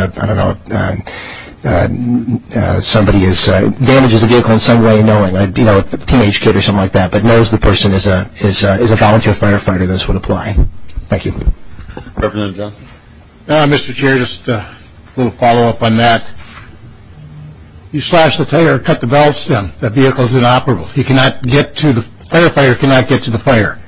somebody damages a vehicle in some way, knowing, a teenage kid or something like that, but knows the person is a volunteer firefighter, this would apply. Thank you. Representative Johnson. Mr. Chair, just a little follow-up on that. You slash the tire, cut the valve stem. That vehicle is inoperable. The firefighter cannot get to the fire.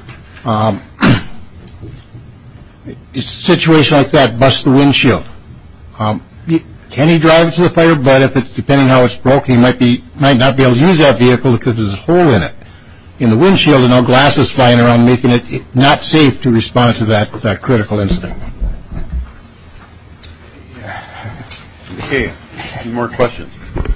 A situation like that busts the windshield. Can he drive it to the fire? But if it's depending how it's broken, he might not be able to use that vehicle because there's a hole in it in the windshield and no glass is flying around, making it not safe to respond to that critical incident. Okay. Any more questions?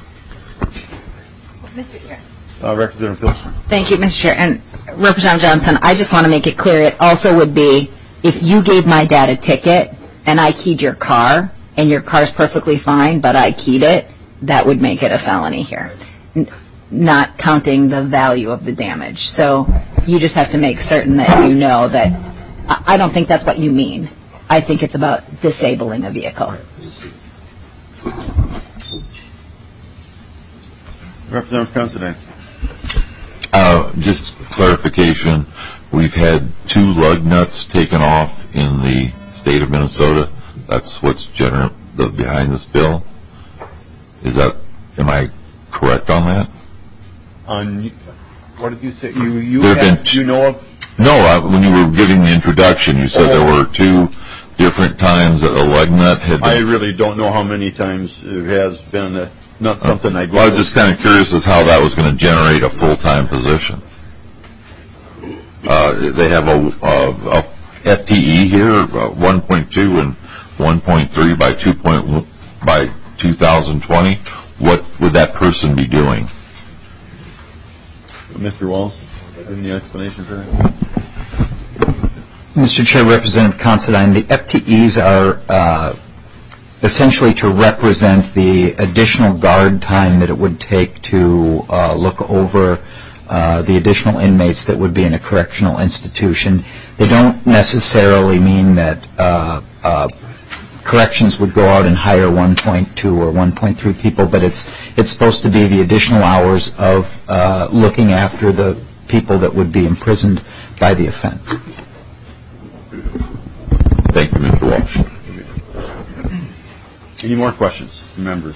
Mr. Chair. Representative Philson. Thank you, Mr. Chair. And Representative Johnson, I just want to make it clear, it also would be if you gave my dad a ticket and I keyed your car and your car's perfectly fine, but I keyed it, that would make it a felony here, not counting the value of the damage. So you just have to make certain that you know that I don't think that's what you mean. I think it's about disabling a vehicle. Representative Considine. Just clarification, we've had 2 lug nuts taken off in the state of Minnesota. That's what's behind this bill. Am I correct on that? What did you say? You know of? No, when you were giving the introduction, you said there were 2 different times that a lug nut had been... I really don't know how many times it has been. Not something I... Well, I was just kind of curious as how that was going to generate a full-time position. They have a FTE here, 1.2 and 1.3 by 2020. What would that person be doing? Mr. Walls, any explanation for that? Mr. Chair, Representative Considine, the FTEs are essentially to represent the additional guard time that it would take to look over the additional inmates that would be in a correctional institution. They don't necessarily mean that corrections would go out and hire 1.2 or 1.3 people, but it's supposed to be the additional hours of looking after the people that would be imprisoned by the offense. Thank you, Mr. Walsh. Any more questions from members?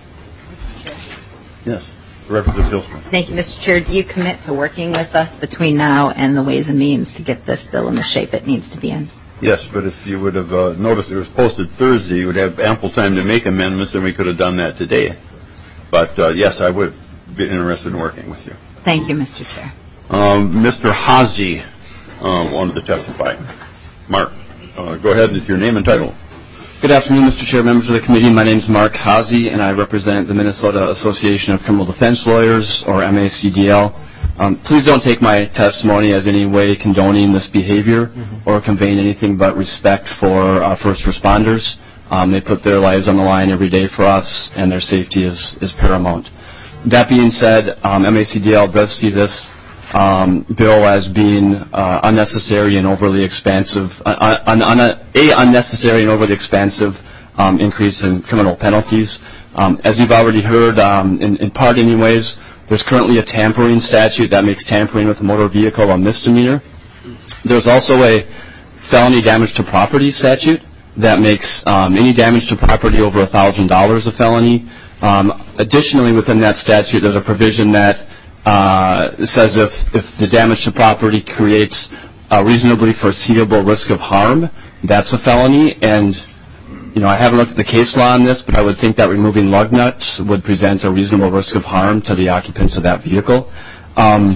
Yes. Representative Filson. Thank you, Mr. Chair. Do you commit to working with us between now and the Ways and Means to get this bill in the shape it needs to be in? Yes, but if you would have noticed it was posted Thursday, you would have ample time to make amendments, and we could have done that today. But, yes, I would be interested in working with you. Thank you, Mr. Chair. Mr. Hazy wanted to testify. Mark, go ahead with your name and title. Good afternoon, Mr. Chair, members of the committee. My name is Mark Hazy, and I represent the Minnesota Association of Criminal Defense Lawyers, or MACDL. Please don't take my testimony as any way condoning this behavior or conveying anything but respect for first responders. They put their lives on the line every day for us, and their safety is paramount. That being said, MACDL does see this bill as being unnecessary and overly expansive, unnecessary and overly expansive increase in criminal penalties. As you've already heard, in part anyways, there's currently a tampering statute that makes tampering with a motor vehicle a misdemeanor. There's also a felony damage to property statute that makes any damage to property over $1,000 a felony. Additionally, within that statute, there's a provision that says if the damage to property creates a reasonably foreseeable risk of harm, that's a felony. And I haven't looked at the case law on this, but I would think that removing lug nuts would present a reasonable risk of harm to the occupants of that vehicle. So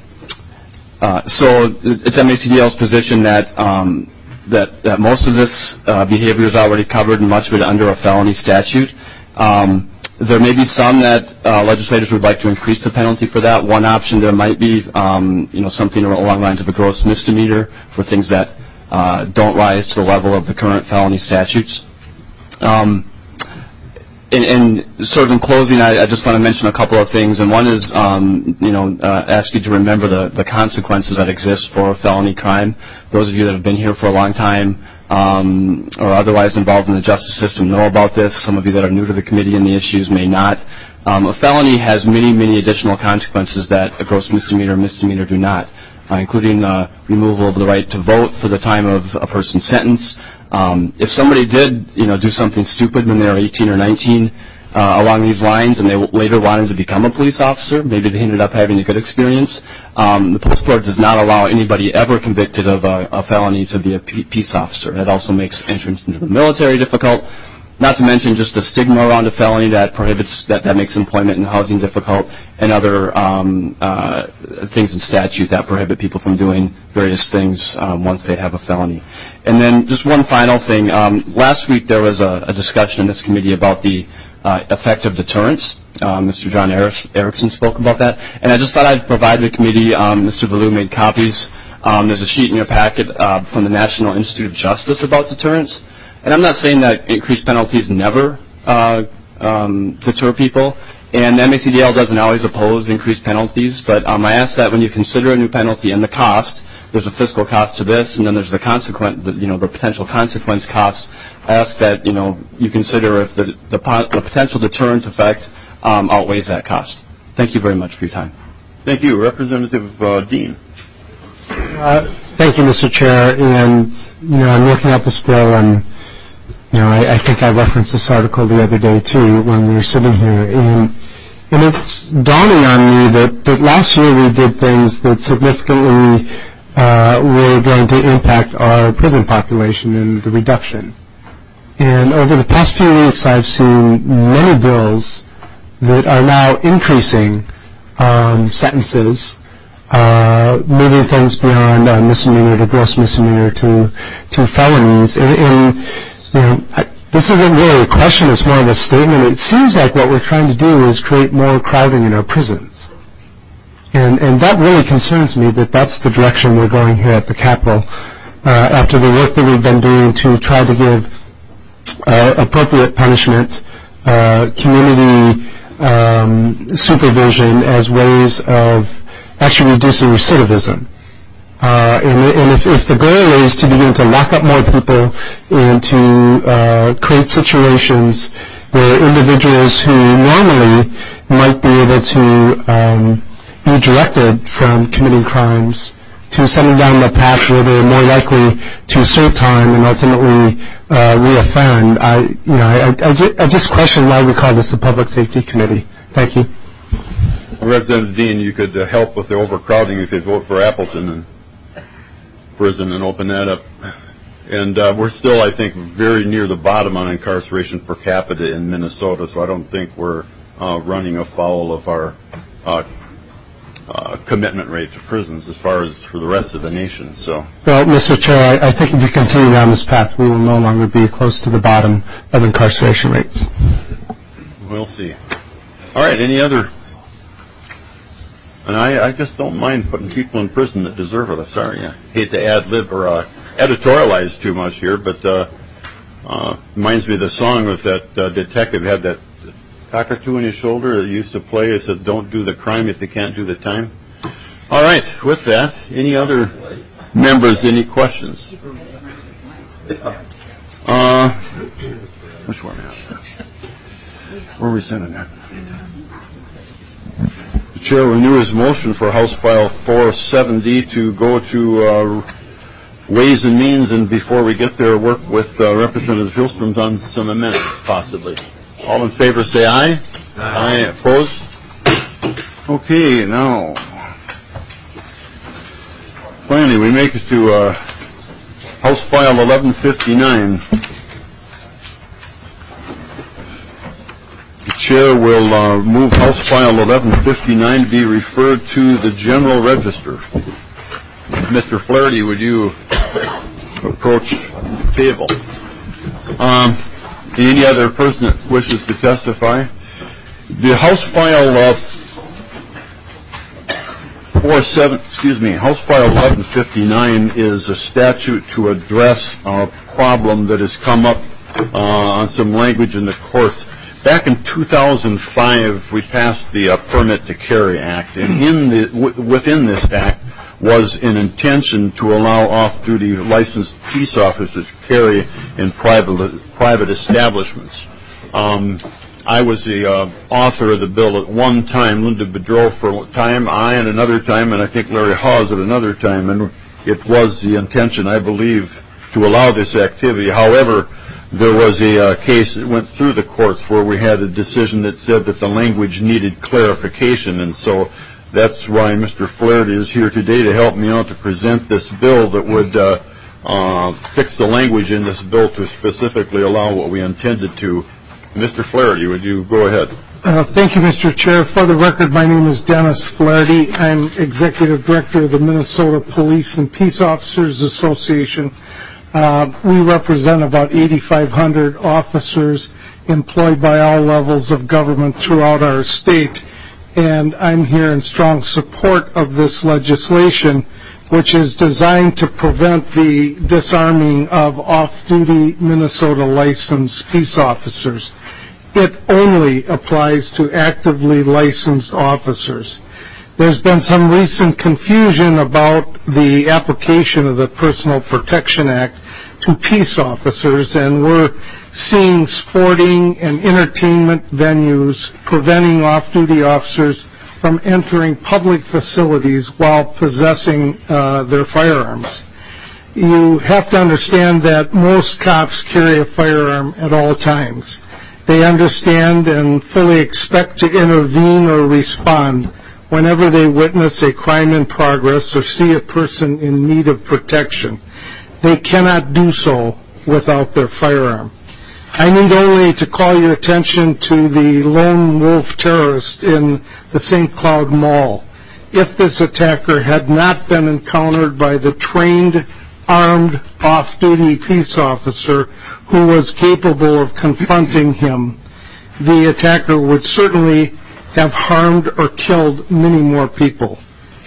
it's MACDL's position that most of this behavior is already covered and much of it under a felony statute. There may be some that legislators would like to increase the penalty for that. One option there might be, something along the lines of a gross misdemeanor for things that don't rise to the level of the current felony statutes. And sort of in closing, I just want to mention a couple of things. And one is, ask you to remember the consequences that exist for a felony crime. Those of you that have been here for a long time or otherwise involved in the justice system know about this. Some of you that are new to the committee and the issues may not. A felony has many, many additional consequences that a gross misdemeanor or misdemeanor do not, including the removal of the right to vote for the time of a person's sentence. If somebody did, do something stupid when they were 18 or 19 along these lines, and they later wanted to become a police officer, maybe they ended up having a good experience. The Post Board does not allow anybody ever convicted of a felony to be a peace officer. That also makes entrance into the military difficult. Not to mention just the stigma around a felony that prohibits, that makes employment and housing difficult, and other things in statute that prohibit people from doing various things once they have a felony. And then just one final thing. Last week there was a discussion in this committee about the effect of deterrence. Mr. John Erickson spoke about that. And I just thought I'd provide the committee, Mr. Ballou made copies. There's a sheet in your packet from the National Institute of Justice about deterrence. And I'm not saying that increased penalties never deter people, and the MACDL doesn't always oppose increased penalties, but I ask that when you consider a new penalty and the cost, there's a fiscal cost to this, and then there's the potential consequence costs. I ask that you consider if the potential deterrent effect outweighs that cost. Thank you very much for your time. Thank you. Representative Dean. Thank you, Mr. Chair. And I'm looking at this bill, and I think I referenced this article the other day too when we were sitting here, and it's dawning on me that last year we did things that significantly were going to impact our prison population and the reduction. And over the past few weeks, I've seen many bills that are now increasing sentences, moving things beyond misdemeanor to gross misdemeanor to felonies. And this isn't really a question, it's more of a statement. It seems like what we're trying to do is create more crowding in our prisons. And that really concerns me, that that's the direction we're going here at the Capitol after the work that we've been doing to try to give appropriate punishment, community supervision as ways of actually reducing recidivism. And if the goal is to begin to lock up more people and to create situations where individuals who normally might be able to be directed from committing crimes to sending down the path where they're more likely to serve time and ultimately reoffend, I just question why we call this a public safety committee. Thank you. Representative Dean, you could help with the overcrowding if you vote for Appleton and prison and open that up. And we're still, I think, very near the bottom on incarceration per capita in Minnesota, so I don't think we're running afoul of our commitment rate to prisons as far as for the rest of the nation. So, well, Mr. Chair, I think if you continue down this path, we will no longer be close to the bottom of incarceration rates. We'll see. All right, any other? And I just don't mind putting people in prison that deserve it. I'm sorry, I hate to ad-lib or editorialize too much here, but reminds me of the song with that detective had that cockatoo in his shoulder that used to play. It said, "Don't do the crime if you can't do the time." All right, with that, any other members, any questions? Which one? Where are we sending that? The chair will renew his motion for House File 470 to go to Ways and Means, and before we get there, work with Representative Hillstrom on some amendments, possibly. All in favor, say aye. Aye. Opposed? Okay, now, finally, we make it to House File 1159. The chair will move House File 1159 to be referred to the General Register. Mr. Flaherty, would you approach the table? Any other person that wishes to testify? The House File House File 1159 is a statute to address a problem that has come up on some language in the courts. Back in 2005, we passed the Permit to Carry Act, and within this act was an intention to allow off-duty licensed peace officers to carry in private establishments. I was the author of the bill at one time, Linda Bedreau for a time, I at another time, and I think Larry Hawes at another time, and it was the intention, I believe, to allow this activity. However, there was a case that went through the courts where we had a decision that said that the language needed clarification, and so that's why Mr. Flaherty is here today to help me out to present this bill that would fix the language in this bill to specifically allow what we intended to. Mr. Flaherty, would you go ahead? Thank you, Mr. Chair. For the record, my name is Dennis Flaherty. I'm Executive Director of the Minnesota Police and Peace Officers Association. We represent about 8,500 officers employed by all levels of government throughout our state, and I'm here in strong support of this legislation, which is designed to prevent the disarming of off-duty Minnesota licensed peace officers. It only applies to actively licensed officers. There's been some recent confusion about the application of the Personal Protection Act to peace officers, and we're seeing sporting and entertainment venues preventing off-duty officers from entering public facilities while possessing their firearms. You have to understand that most cops carry a firearm at all times. They understand and fully expect to intervene or respond whenever they witness a crime in progress or see a person in need of protection. They cannot do so without their firearm. I need only to call your attention to the lone wolf terrorist in the St. Cloud Mall. If this attacker had not been encountered by the trained, armed, off-duty peace officer who was capable of confronting him, the attacker would certainly have harmed or killed many more people.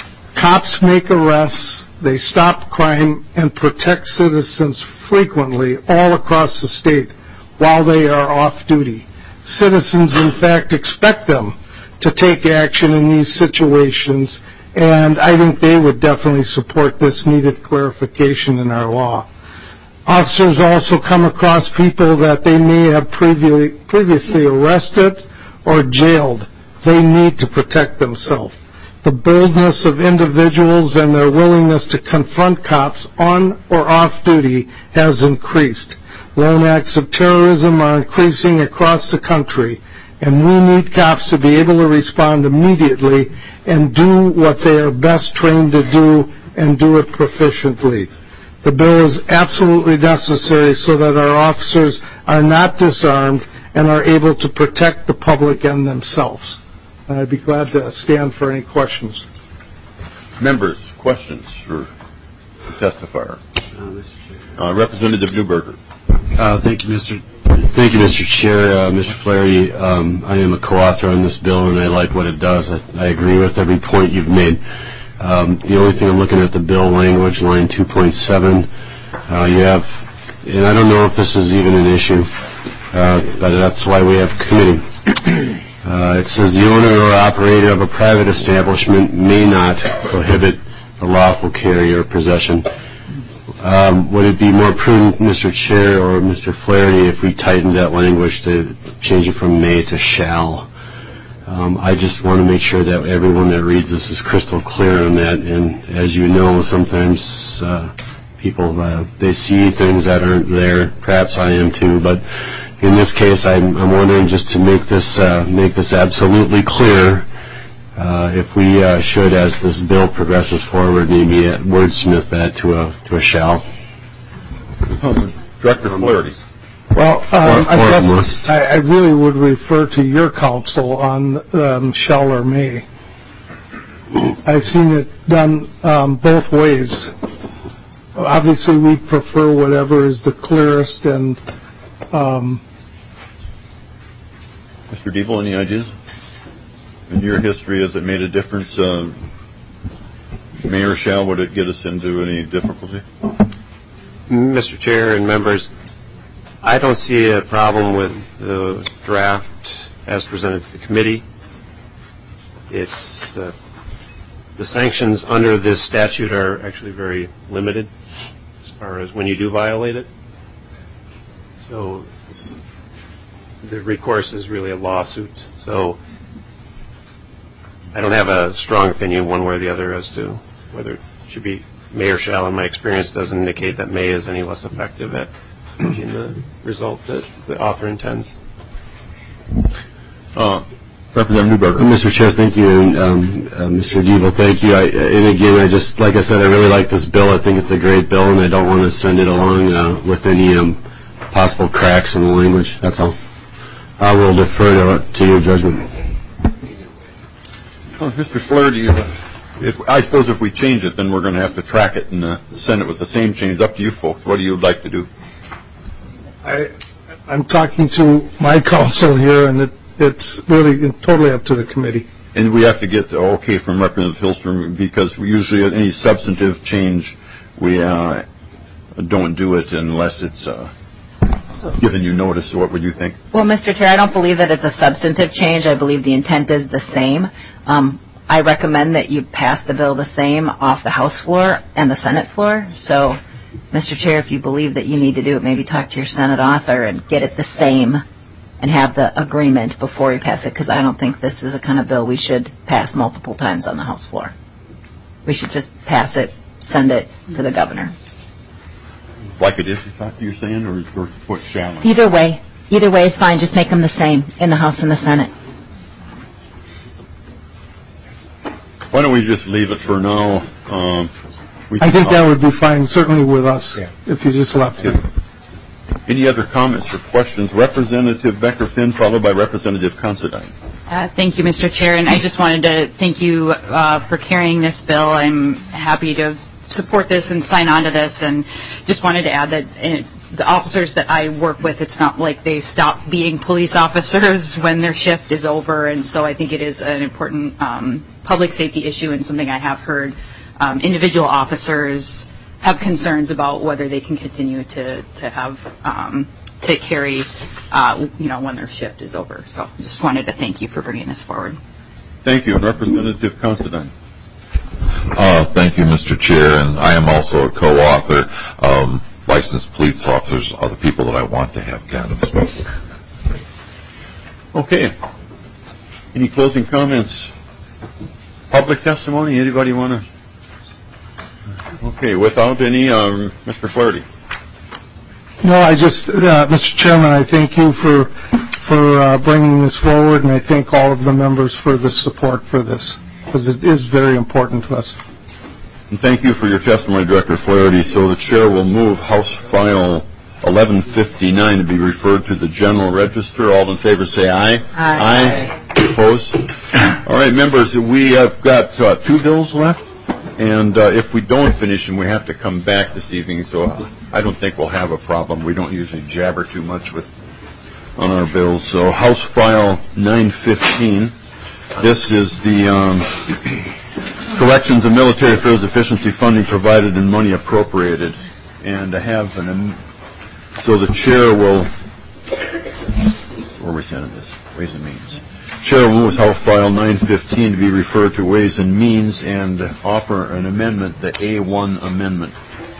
Cops make arrests, they stop crime, and protect citizens frequently all across the state while they are off-duty. Citizens, in fact, expect them to take action in these situations, and I think they would definitely support this needed clarification in our law. Officers also come across people that they may have previously arrested or jailed. They need to protect themselves. The boldness of individuals and their willingness to confront cops on or off duty has increased. Lone acts of terrorism are increasing across the country, and we need cops to be able to respond immediately and do what they are best trained to do and do it proficiently. The bill is absolutely necessary so that our officers are not disarmed and are able to protect the public and themselves. I'd be glad to stand for any questions. Members, questions for the testifier? Representative Newberger. Thank you, Mr. Chair. Mr. Flaherty, I am a co-author on this bill, and I like what it does. I agree with every point you've made. The only thing I'm looking at the bill language, line 2.7, you have, and I don't know if this is even an issue, but that's why we have committee. It says the owner or operator of a private establishment may not prohibit the lawful carry or possession. Would it be more prudent, Mr. Chair or Mr. Flaherty, if we tightened that language to change it from may to shall? I just want to make sure that everyone that reads this is crystal clear on that. And as you know, sometimes people, they see things that aren't there. Perhaps I am too. But in this case, I'm wondering just to make this absolutely clear, if we should, as this bill progresses forward, maybe wordsmith that to a shall. Director Flaherty. Well, I guess I really would refer to your counsel on shall or may. I've seen it done both ways. Obviously, we prefer whatever is the clearest. And Mr. Deeble, any ideas? In your history, has it made a difference? Mayor shall, would it get us into any difficulty? Mr. Chair and members, I don't see a problem with the draft as presented to the committee. It's the sanctions under this statute are actually very limited as far as when you do violate it. So the recourse is really a lawsuit. So I don't have a strong opinion one way or the other as to whether it should be may or shall. In my experience, doesn't indicate that may is any less effective at reaching the result that the author intends. Representative Newberger. Mr. Chair, thank you, and Mr. Deeble, thank you. And again, like I said, I really like this bill. I think it's a great bill, and I don't want to send it along with any possible cracks in the language. That's all. I will defer to your judgment. Mr. Flaherty, I suppose if we change it, then we're going to have to track it and send it with the same change. Up to you folks. What do you like to do? I'm talking to my counsel here, and it's really totally up to the committee. And we have to get the okay from Representative Hillstrom, because we usually any substantive change, we don't do it unless it's given you notice. So what would you think? Well, Mr. Chair, I don't believe that it's a substantive change. I believe the intent is the same. I recommend that you pass the bill the same off the House floor and the Senate floor. So, Mr. Chair, if you believe that you need to do it, maybe talk to your Senate author and get it the same and have the agreement before you pass it, because I don't think this is a kind of bill we should pass multiple times on the House floor. We should just pass it, send it to the governor. Like it is, you're saying, or what shall? Either way is fine. Just make them the same in the House and the Senate. Why don't we just leave it for now? I think that would be fine, certainly with us, if you just left it. Any other comments or questions? Representative Becker-Finn, followed by Representative Considine. Thank you, Mr. Chair, and I just wanted to thank you for carrying this bill. I'm happy to support this and sign on to this, and just wanted to add that the officers that I work with, it's not like they stop being police officers when their shift is over, and so I think it is an important public safety issue and something I have heard individual officers have concerns about whether they can continue to have to carry when their shift is over. So just wanted to thank you for bringing this forward. Thank you. Representative Considine. Thank you, Mr. Chair, and I am also a co-author. Licensed police officers are the people that I want to have guns. Okay. Any closing comments? Public testimony? Anybody want to? Okay. Without any, Mr. Flaherty. No, I just, Mr. Chairman, I thank you for bringing this forward, and I thank all of the members for the support for this, because it is very important to us. And thank you for your testimony, Director Flaherty. So the chair will move House File 1159 to be referred to the General Register. All in favor say aye. Aye. Opposed? All right, members, we have got 2 bills left, and if we don't finish them, we have to come back this evening, so I don't think we'll have a problem. We don't usually jabber too much on our bills. So House File 915, this is the Corrections and Military Affairs Deficiency Funding Provided and Money Appropriated. And I have so the chair will, where are we sending this? Ways and Means. Chair will move House File 915 to be referred to Ways and Means and offer an amendment, the A1 amendment.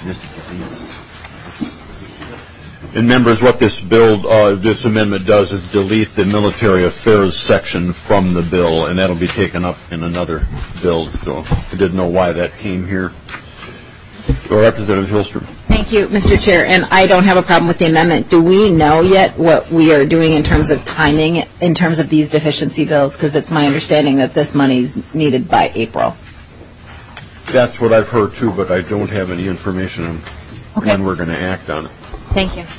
And members, what this amendment does is delete the military affairs section from the bill, and that'll be taken up in another bill. So I didn't know why that came here. Representative Hillstrom. Thank you, Mr. Chair, and I don't have a problem with the amendment. Do we know yet what we are doing in terms of timing, in terms of these deficiency bills? Because it's my understanding that this money is needed by April. That's what I've heard, too, but I don't have any information on when we're going to act on it. Thank you.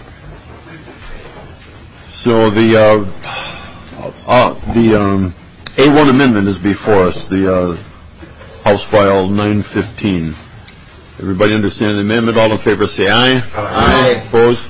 So the A1 amendment is before us, the House File 915. Everybody understand the amendment? All in favor say aye. Aye. Opposed?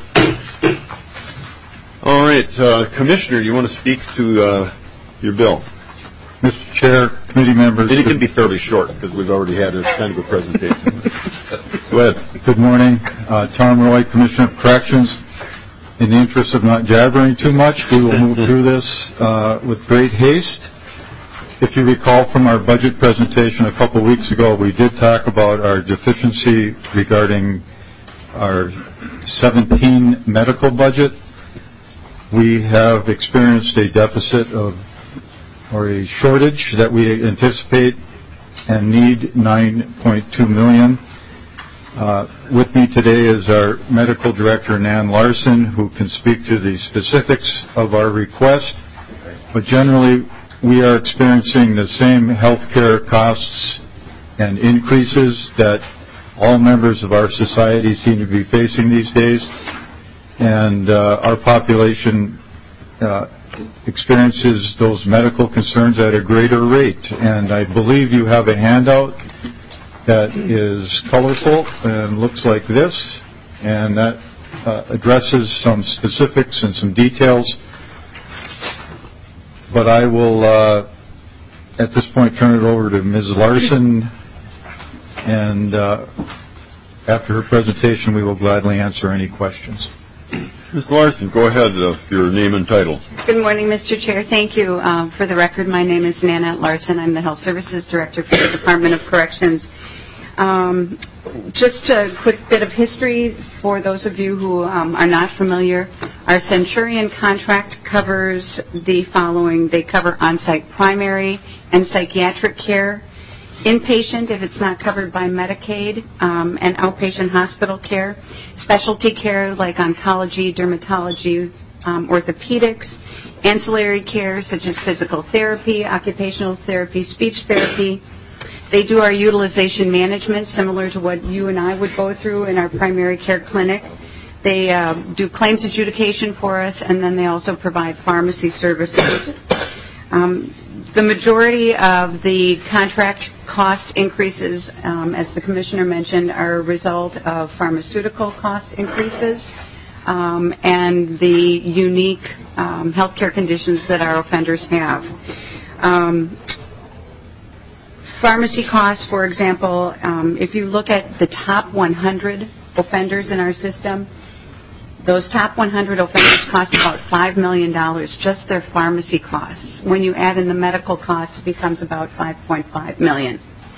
All right. Commissioner, do you want to speak to your bill? Mr. Mr. Chair, committee members. It can be fairly short because we've already had a kind of a presentation. Go ahead. Good morning. Tom Roy, Commissioner of Corrections. In the interest of not jabbering too much, we will move through this with great haste. If you recall from our budget presentation a couple weeks ago, we did talk about our deficiency regarding our 17 medical budget. We have experienced a deficit or a shortage that we anticipate and need $9.2 million. With me today is our medical director, Nan Larson, who can speak to the specifics of our request. But generally, we are experiencing the same health care costs and increases that all members of our society seem to be facing these days. And our population experiences those medical concerns at a greater rate. And I believe you have a handout that is colorful and looks like this, and that addresses some specifics and some details. But I will, at this point, turn it over to Ms. Larson, and after her presentation, we will gladly answer any questions. Ms. Larson, go ahead with your name and title. Good morning, Mr. Chair. Thank you. For the record, my name is Nanette Larson. I'm the Health Services Director for the Department of Corrections. Just a quick bit of history for those of you who are not familiar. Our Centurion contract covers the following. They cover on-site primary and psychiatric care, inpatient if it's not covered by Medicaid, and outpatient hospital care, specialty care like oncology, dermatology, orthopedics, ancillary care such as physical therapy, occupational therapy, speech therapy. They do our utilization management, similar to what you and I would go through in our primary care clinic. They do claims adjudication for us, and then they also provide pharmacy services. The majority of the contract cost increases, as the Commissioner mentioned, are a result of pharmaceutical cost increases and the unique health care conditions that our offenders have. Pharmacy costs, for example, if you look at the top 100 offenders in our system, those top 100 offenders cost about $5 million, just their pharmacy costs. When you add in the medical costs, it becomes about $5.5 million.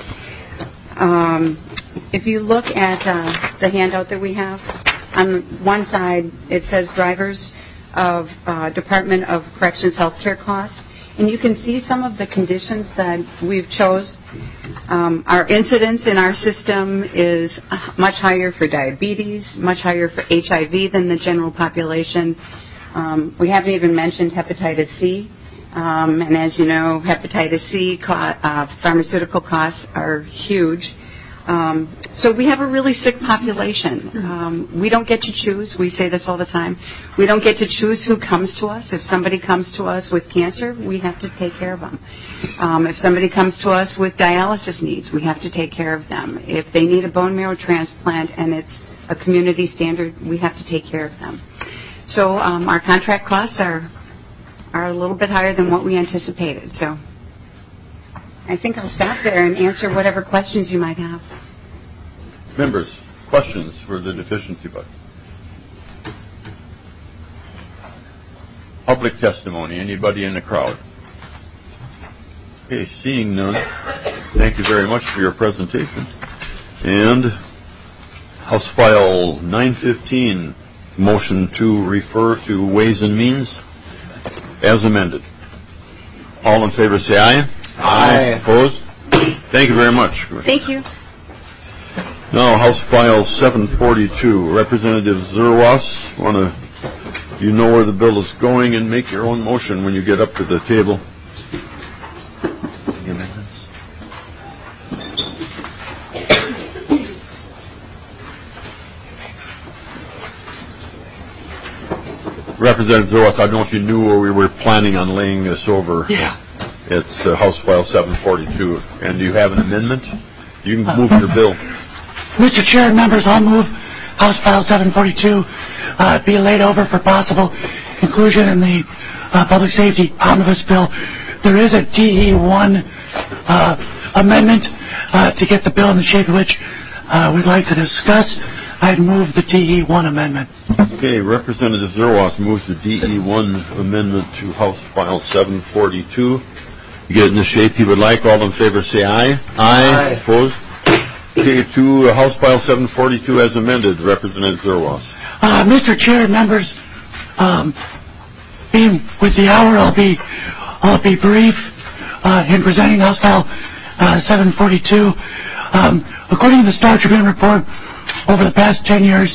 If you look at the handout that we have, on one side it says drivers of Department of Corrections healthcare costs, and you can see some of the conditions that we've chose. Our incidence in our system is much higher for diabetes, much higher for HIV than the general population. We haven't even mentioned hepatitis C. And as you know, hepatitis C pharmaceutical costs are huge. So we have a really sick population. We don't get to choose. We say this all the time. We don't get to choose who comes to us. If somebody comes to us with cancer, we have to take care of them. If somebody comes to us with dialysis needs, we have to take care of them. If they need a bone marrow transplant and it's a community standard, we have to take care of them. So our contract costs are a little bit higher than what we anticipated. So I think I'll stop there and answer whatever questions you might have. Members, questions for the deficiency budget? Public testimony, anybody in the crowd? Okay, seeing none, thank you very much for your presentation. And House File 915, motion to refer to Ways and Means as amended. All in favor say aye. Aye. Opposed? Thank you very much. Thank you. Now, House File 742, Representative Zerwas, you know where the bill is going and make your own motion when you get up to the table. Representative Zerwas, I don't know if you knew where we were planning on laying this over. Yeah. It's House File 742. And do you have an amendment? You can move your bill. Mr. Chair and members, I'll move House File 742 be laid over for possible inclusion in the Public Safety Omnibus Bill there is a DE1 amendment to get the bill in the shape in which we'd like to discuss. I'd move the DE1 amendment. Okay, Representative Zerwas moves the DE1 amendment to House File 742. You get it in the shape he would like. All in favor say aye. Aye. Opposed? Okay, to House File 742 as amended. Representative Zerwas. Mr. Chair and members, being with the hour, I'll be brief in presenting House File 742. According to the Star Tribune report, over the past 10 years,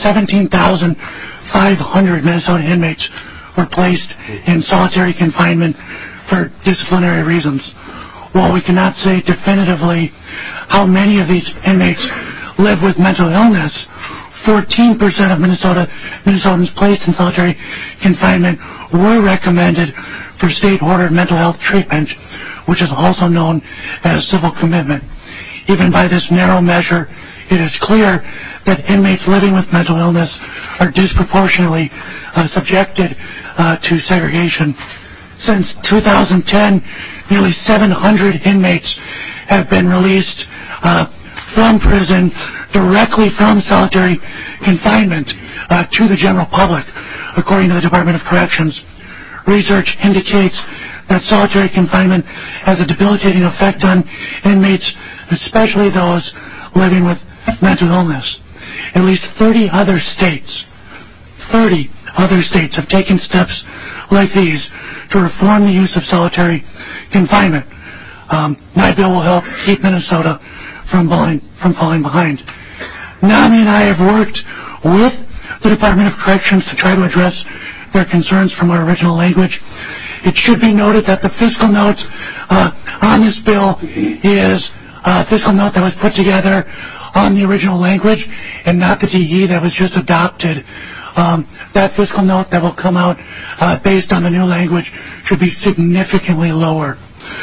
17,500 Minnesota inmates were placed in solitary confinement for disciplinary reasons. While we cannot say definitively how many of these inmates live with mental illness, 14% of Minnesotans placed in solitary confinement were recommended for state-ordered mental health treatment, which is also known as civil commitment. Even by this narrow measure, it is clear that inmates living with mental illness are disproportionately subjected to segregation. Since 2010, nearly 700 inmates have been released from prison directly from solitary confinement to the general public, according to the Department of Corrections. Research indicates that solitary confinement has a debilitating effect on inmates, especially those living with mental illness. At least 30 other states have taken steps like these to reform the use of solitary confinement. My bill will help keep Minnesota from falling behind. NAMI and I have worked with the Department of Corrections to try to address their concerns from our original language. It should be noted that the fiscal note on this bill is a fiscal note that was put together on the original language and not the DE that was just adopted. That fiscal note that will come out based on the new language should be significantly lower.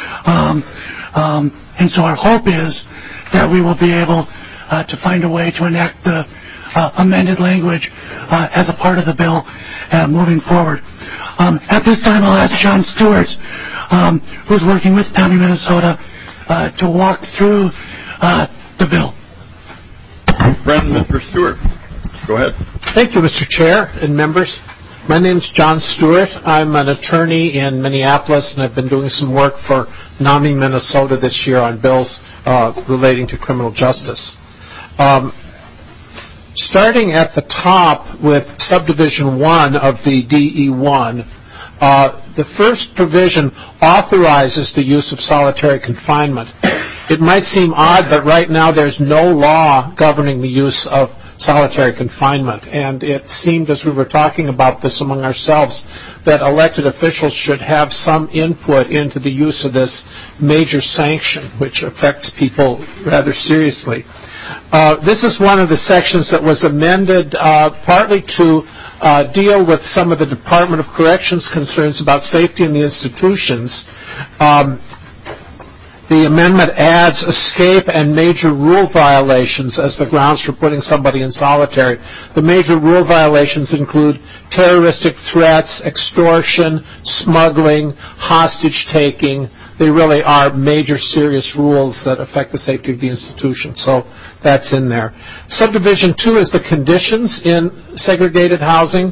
And so our hope is that we will be able to find a way to enact the amended language as a part of the bill moving forward. At this time, I'll ask John Stewart, who's working with NAMI Minnesota, to walk through the bill. Friend, Mr. Stewart, go ahead. Thank you, Mr. Chair and members. My name is John Stewart. I'm an attorney in Minneapolis, and I've been doing some work for NAMI Minnesota this year on bills relating to criminal justice. Starting at the top with Subdivision 1 of the DE1, the first provision authorizes the use of solitary confinement. It might seem odd, but right now there's no law governing the use of solitary confinement, and it seemed as we were talking about this among ourselves that elected officials should have some input into the use of this major sanction, which affects people rather seriously. This is one of the sections that was amended partly to deal with some of the Department of Corrections concerns about safety in the institutions. The amendment adds escape and major rule violations as the grounds for putting somebody in solitary. The major rule violations include terroristic threats, extortion, smuggling, hostage taking. They really are major serious rules that affect the safety of the institution. So that's in there. Subdivision 2 is the conditions in segregated housing.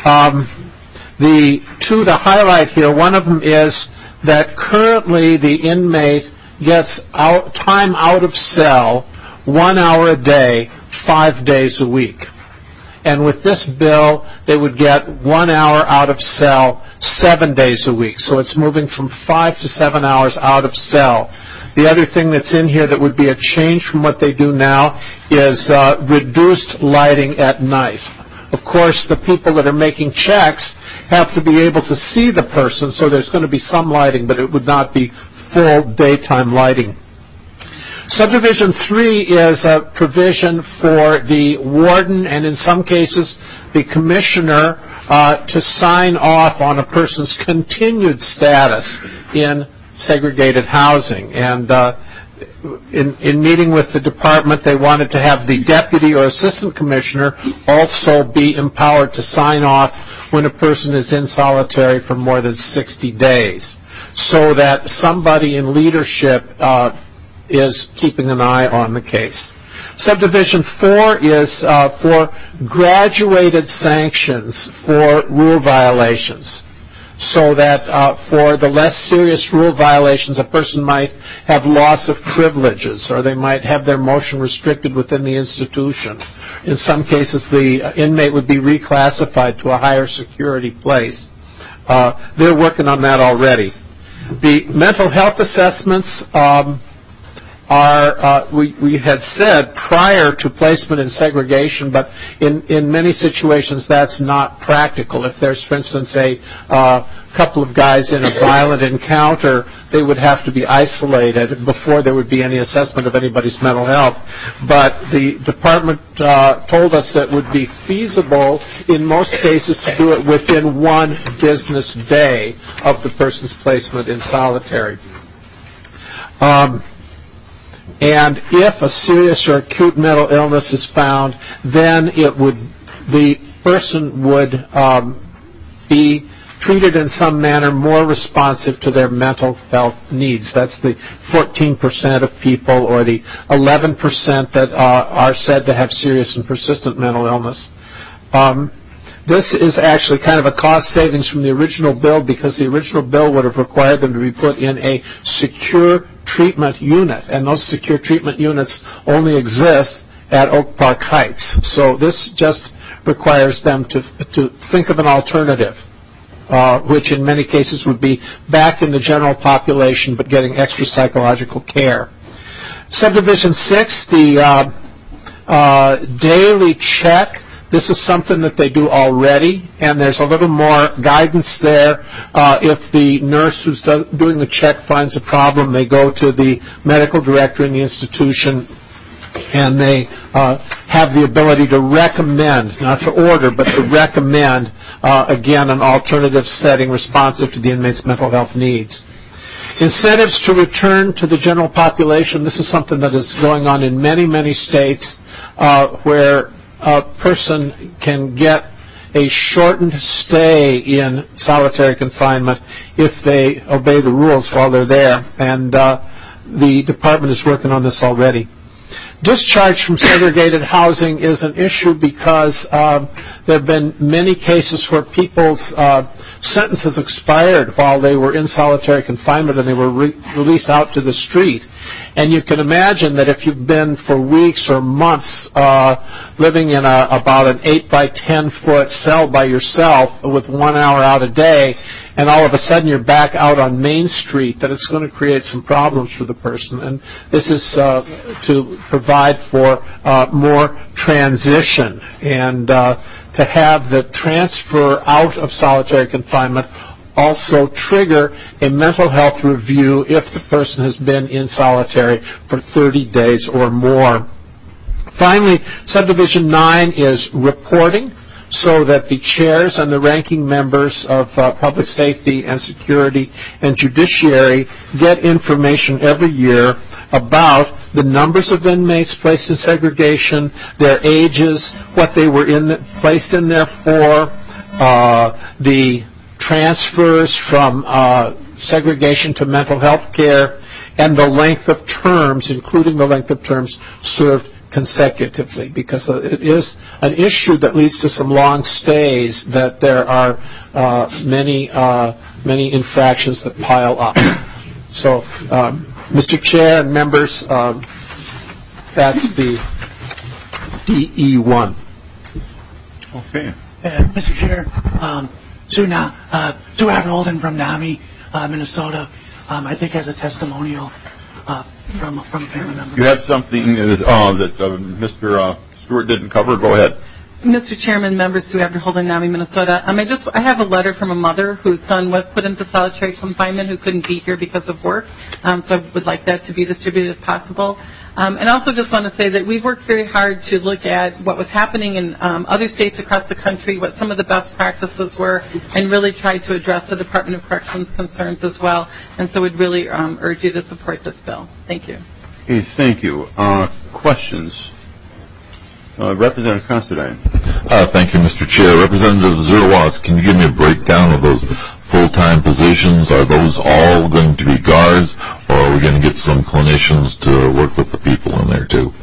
The two to highlight here, one of them is that currently the inmate gets time out of cell 1 hour a day, 5 days a week. And with this bill, they would get 1 hour out of cell 7 days a week. So it's moving from 5 to 7 hours out of cell. The other thing that's in here that would be a change from what they do now is reduced lighting at night. Of course, the people that are making checks have to be able to see the person, so there's going to be some lighting, but it would not be full daytime lighting. Subdivision 3 is a provision for the warden and in some cases the commissioner to sign off on a person's continued status in segregated housing. And in meeting with the department, they wanted to have the deputy or assistant commissioner also be empowered to sign off when a person is in solitary for more than 60 days. so that somebody in leadership is keeping an eye on the case. Subdivision 4 is for graduated sanctions for rule violations, so that for the less serious rule violations, a person might have loss of privileges, or they might have their motion restricted within the institution. In some cases, the inmate would be reclassified to a higher security place. They're working on that already. The mental health assessments we had said prior to placement in segregation, but in many situations that's not practical. If there's, for instance, a couple of guys in a violent encounter, they would have to be isolated before there would be any assessment of anybody's mental health. But the department told us that it would be feasible in most cases to do it within 1 business day of the person's placement in solitary. And if a serious or acute mental illness is found, then the person would be treated in some manner more responsive to their mental health needs. That's the 14% of people, or the 11% that are said to have serious and persistent mental illness. This is actually kind of a cost savings from the original bill, because the original bill would have required them to be put in a secure treatment unit, and those secure treatment units only exist at Oak Park Heights. So this just requires them to think of an alternative, which in many cases would be back in the general population but getting extra psychological care. Subdivision 6, the daily check. This is something that they do already, and there's a little more guidance there. If the nurse who's doing the check finds a problem, they go to the medical director in the institution, and they have the ability to recommend, not to order, but to recommend, again, an alternative setting responsive to the inmate's mental health needs. Incentives to return to the general population. This is something that is going on in many, many states where a person can get a shortened stay in solitary confinement if they obey the rules while they're there, and the department is working on this already. Discharge from segregated housing is an issue because there have been many cases where people's sentences expired while they were in solitary confinement and they were released out to the street. And you can imagine that if you've been for weeks or months living in about an 8 by 10 foot cell by yourself with 1 hour out a day, and all of a sudden you're back out on Main Street, that it's going to create some problems for the person. And this is to provide for more transition and to have the transfer out of solitary confinement also trigger a mental health review if the person has been in solitary for 30 days or more. Finally, subdivision 9 is reporting, so that the chairs and the ranking members of public safety and security and judiciary get information every year about the numbers of inmates placed in segregation, their ages, what they were placed in there for, the transfers from segregation to mental health care, and the length of terms, including the length of terms served consecutively, because it is an issue that leads to some long stays, that there are many infractions that pile up. So, Mr. Chair and members, that's the DE1. Okay. Mr. Chair, Sue Averholden from NAMI, Minnesota, I think has a testimonial from a family member. You have something that Mr. Stewart didn't cover? Go ahead. Mr. Chairman, members, Sue Averholden, NAMI, Minnesota. I have a letter from a mother whose son was put into solitary confinement who couldn't be here because of work, so I would like that to be distributed if possible. And also just want to say that we've worked very hard to look at what was happening in other states across the country, what some of the best practices were, and really tried to address the Department of Corrections concerns as well. And so we'd really urge you to support this bill. Thank you. Okay, thank you. Questions? Representative Considine. Thank you, Mr. Chair. Representative Zerwas, can you give me a breakdown of those full-time positions? Are those all going to be guards, or are we going to get some clinicians to work with the people in there too?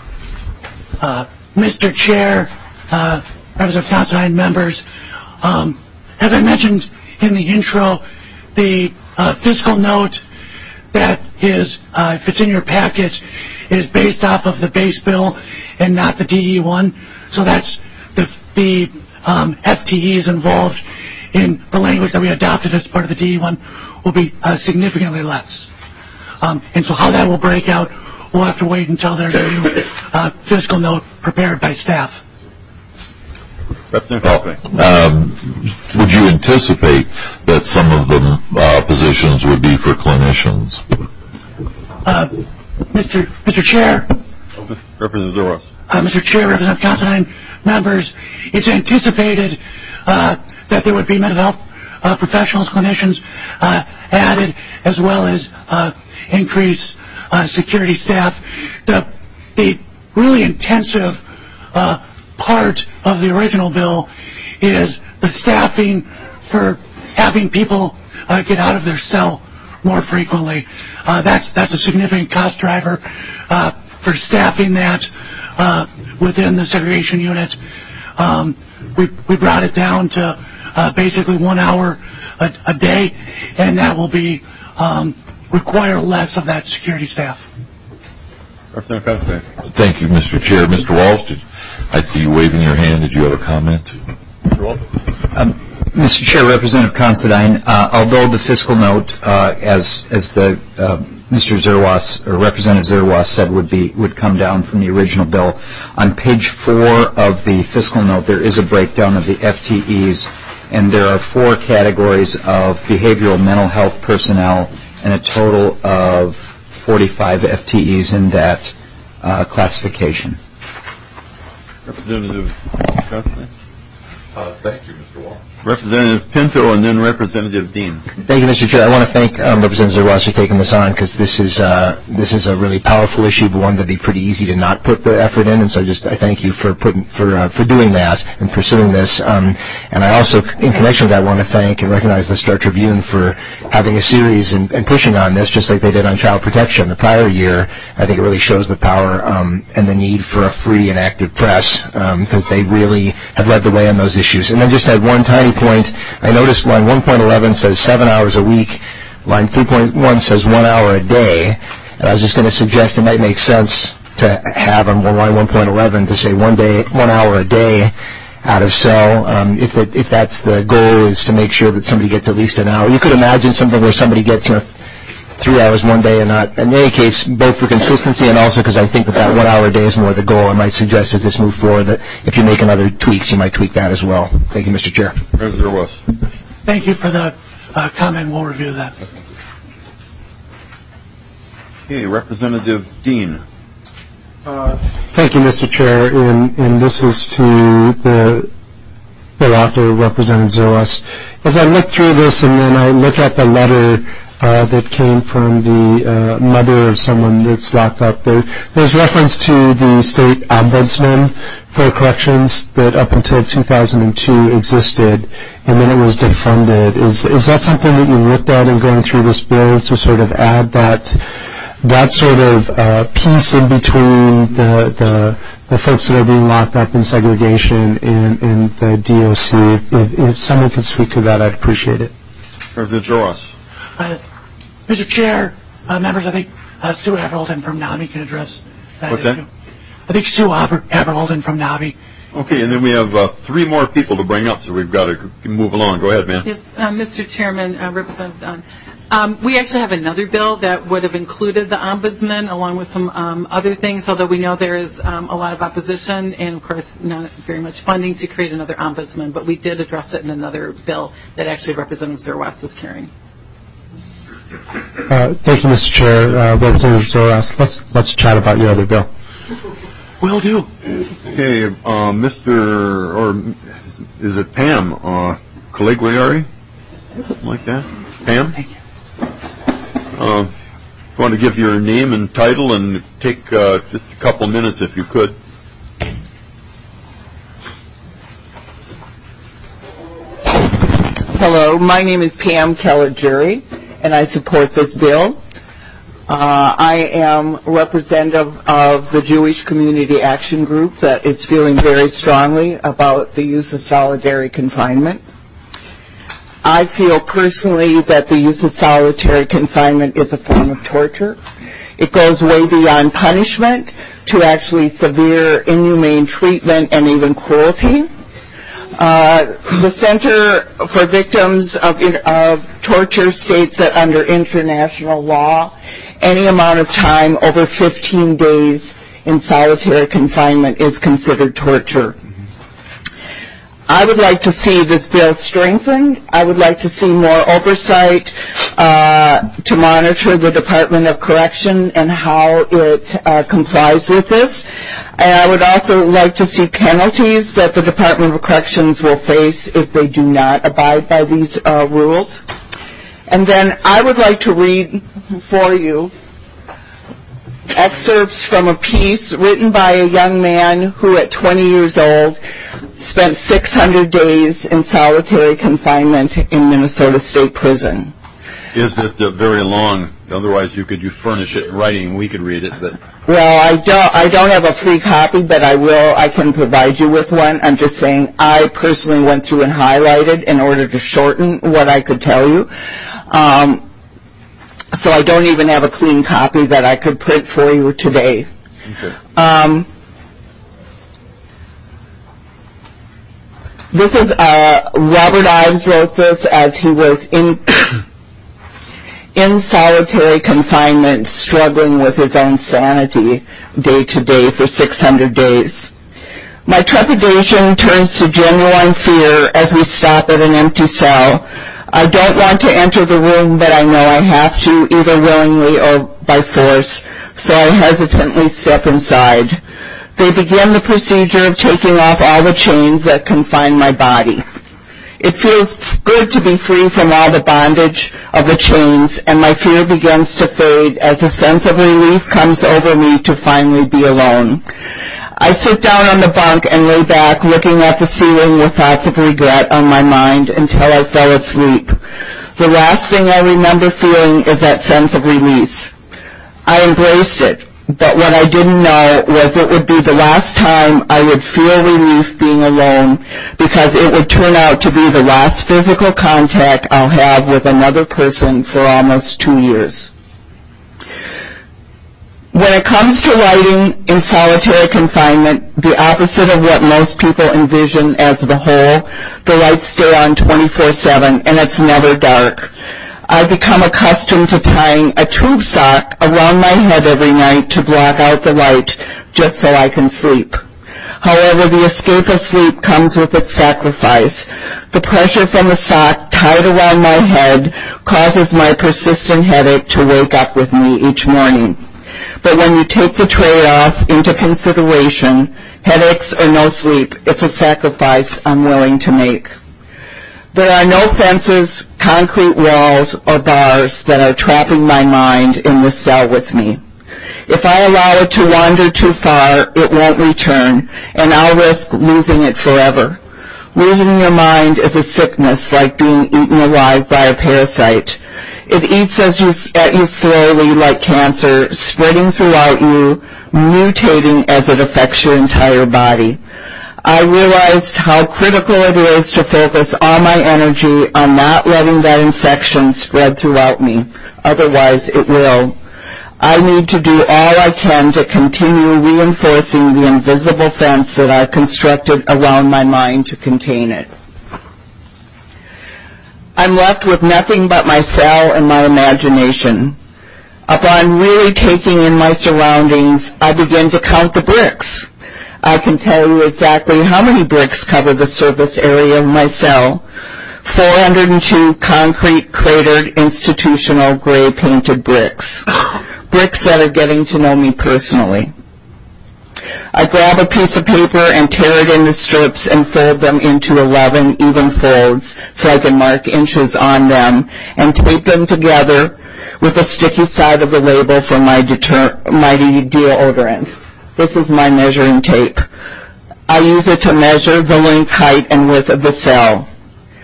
Mr. Chair, members of council and members, as I mentioned in the intro, the fiscal note that is, if it's in your package, is based off of the base bill and not the DE1. So that's the FTEs involved in the language that we adopted as part of the DE1 will be significantly less. And so how that will break out, we'll have to wait until there's a new fiscal note prepared by staff. Would you anticipate that some of the positions would be for clinicians? Mr. Chair. Representative Zerwas. Mr. Chair, Representative Considine, members, it's anticipated that there would be mental health professionals, clinicians added, as well as increased security staff. The really intensive part of the original bill is the staffing for having people get out of their cell more frequently. That's a significant cost driver for staffing that within the segregation unit. We brought it down to basically 1 hour a day, and that will be require less of that security staff. Thank you, Mr. Chair. Mr. Walsh, I see you waving your hand. Did you have a comment? Mr. Chair, Representative Considine, although the fiscal note, as the Mr. Zerwas or Representative Zerwas said, would come down from the original bill, on page 4 of the fiscal note there is a breakdown of the FTEs, and there are 4 categories of behavioral mental health personnel and a total of 45 FTEs in that classification. Representative Considine. Thank you, Mr. Walsh. Representative Pinto and then Representative Dean. Thank you, Mr. Chair. I want to thank Representative Zerwas for taking this on, because this is a really powerful issue, but one that'd be pretty easy to not put the effort in. And so I thank you for doing that and pursuing this. And I also, in connection with that, want to thank and recognize the Star Tribune for having a series and pushing on this, just like they did on child protection the prior year. I think it really shows the power and the need for a free and active press, because they really have led the way on those issues. And then just had one tiny point. I noticed line 1.11 says 7 hours a week. Line 3.1 says 1 hour a day. And I was just going to suggest it might make sense to have on line 1.11 to say 1 hour a day out of cell. If that's the goal, is to make sure that somebody gets at least an hour. You could imagine something where somebody gets 3 hours one day and not. In any case, both for consistency and also because I think that 1 hour a day is more the goal. I might suggest as this moves forward that if you make other tweaks, you might tweak that as well. Thank you, Mr. Chair. Thank you for the comment. We'll review that. Okay, Representative Dean. Thank you, Mr. Chair. And this is to the author, Representative Zerwas. As I look through this and then I look at the letter that came from the mother of someone that's locked up, there's reference to the state ombudsman for corrections that up until 2002 existed, and then it was defunded. Is that something that you looked at in going through this bill to sort of add that sort of piece in between the folks that are being locked up in segregation and the DOC? If someone could speak to that, I'd appreciate it. Representative Zerwas. Mr. Chair, members, I think Sue Aberholden from NABI can address that. What's that? I think Sue Aberholden from NABI. Okay, and then we have 3 more people to bring up, so we've got to move along. Go ahead, man. Yes, Mr. Chairman, Representative Dunn. We actually have another bill that would have included the ombudsman along with some other things, although we know there is a lot of opposition and, of course, not very much funding to create another ombudsman, but we did address it in another bill that actually Representative Zerwas is carrying. Thank you, Mr. Chair. Representative Zerwas, let's chat about your other bill. Will do. Okay, is it Pam Caligliari? Something like that? Pam? Thank you. If you want to give your name and title and take just a couple minutes if you could. Hello, So my name is Pam Caligiuri, and I support this bill. I am representative of the Jewish Community Action Group that is feeling very strongly about the use of solitary confinement. I feel personally that the use of solitary confinement is a form of torture. It goes way beyond punishment to actually severe inhumane treatment and even cruelty. The Center for Victims of Torture states that under international law, any amount of time over 15 days in solitary confinement is considered torture. I would like to see this bill strengthened. I would like to see more oversight to monitor the Department of Correction and how it complies with this. And I would also like to see penalties that the Department of Corrections will face if they do not abide by these rules. And then I would like to read for you excerpts from a piece written by a young man who at 20 years old spent 600 days in solitary confinement in Minnesota State Prison. Is it very long? Otherwise, you furnish it in writing and we could read it. But well, I don't have a free copy, but I can provide you with one. I'm just saying I personally went through and highlighted in order to shorten what I could tell you. So I don't even have a clean copy that I could print for you today. Okay. This is Robert Ives wrote this as he was in solitary confinement, struggling with his own sanity day to day for 600 days. My trepidation turns to genuine fear as we stop at an empty cell. I don't want to enter the room, but I know I have to, either willingly or by force, so I hesitantly step inside. They begin the procedure of taking off all the chains that confine my body. It feels good to be free from all the bondage of the chains, and my fear begins to fade as a sense of relief comes over me to finally be alone. I sit down on the bunk and lay back, looking at the ceiling with thoughts of regret on my mind until I fell asleep. The last thing I remember feeling is that sense of release. I embraced it, but what I didn't know was it would be the last time I would feel relief being alone, because it would turn out to be the last physical contact I'll have with another person for almost 2 years. When it comes to lighting in solitary confinement, the opposite of what most people envision as the hole, the lights stay on 24/7 and it's never dark. I've become accustomed to tying a tube sock around my head every night to block out the light just so I can sleep. However, the escape of sleep comes with its sacrifice. The pressure from the sock tied around my head causes my persistent headache to wake up with me each morning. But when you take the trade-off into consideration, headaches or no sleep, it's a sacrifice I'm willing to make. There are no fences, concrete walls, or bars that are trapping my mind in this cell with me. If I allow it to wander too far, it won't return, and I'll risk losing it forever. Losing your mind is a sickness like being eaten alive by a parasite. It eats at you slowly like cancer, spreading throughout you, mutating as it affects your entire body. I realized how critical it is to focus all my energy on not letting that infection spread throughout me. Otherwise, it will. I need to do all I can to continue reinforcing the invisible fence that I've constructed around my mind to contain it. I'm left with nothing but my cell and my imagination. Upon really taking in my surroundings, I begin to count the bricks. I can tell you exactly how many bricks cover the surface area of my cell. 402 concrete, cratered, institutional, gray-painted bricks. Bricks that are getting to know me personally. I grab a piece of paper and tear it into strips and fold them into 11 even folds so I can mark inches on them and tape them together with the sticky side of the label for my deodorant. This is my measuring tape. I use it to measure the length, height, and width of the cell.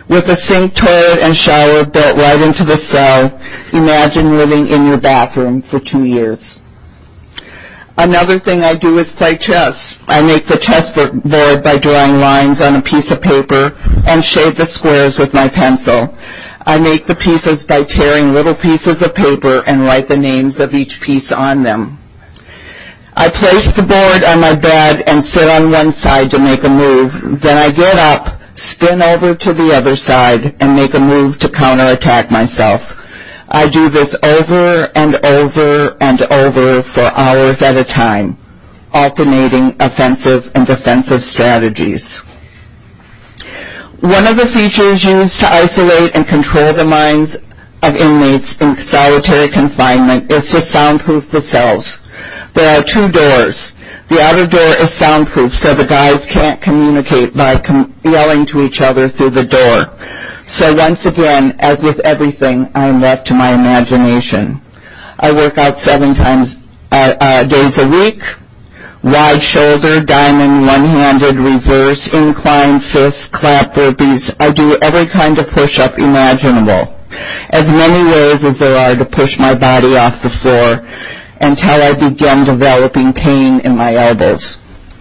With a sink, toilet, and shower built right into the cell, imagine living in your bathroom for 2 years. Another thing I do is play chess. I make the chessboard by drawing lines on a piece of paper and shade the squares with my pencil. I make the pieces by tearing little pieces of paper and write the names of each piece on them. I place the board on my bed and sit on one side to make a move. Then I get up, spin over to the other side, and make a move to counterattack myself. I do this over and over and over for hours at a time, alternating offensive and defensive strategies. One of the features used to isolate and control the minds of inmates in solitary confinement is to soundproof the cells. There are 2 doors. The outer door is soundproof, so the guys can't communicate by yelling to each other through the door. So once again, as with everything, I am left to my imagination. I work out 7 days a week. Wide shoulder, diamond, one-handed, reverse, incline, fist, clap, burpees. I do every kind of push-up imaginable. As many ways as there are to push my body off the floor until I begin developing pain in my elbows.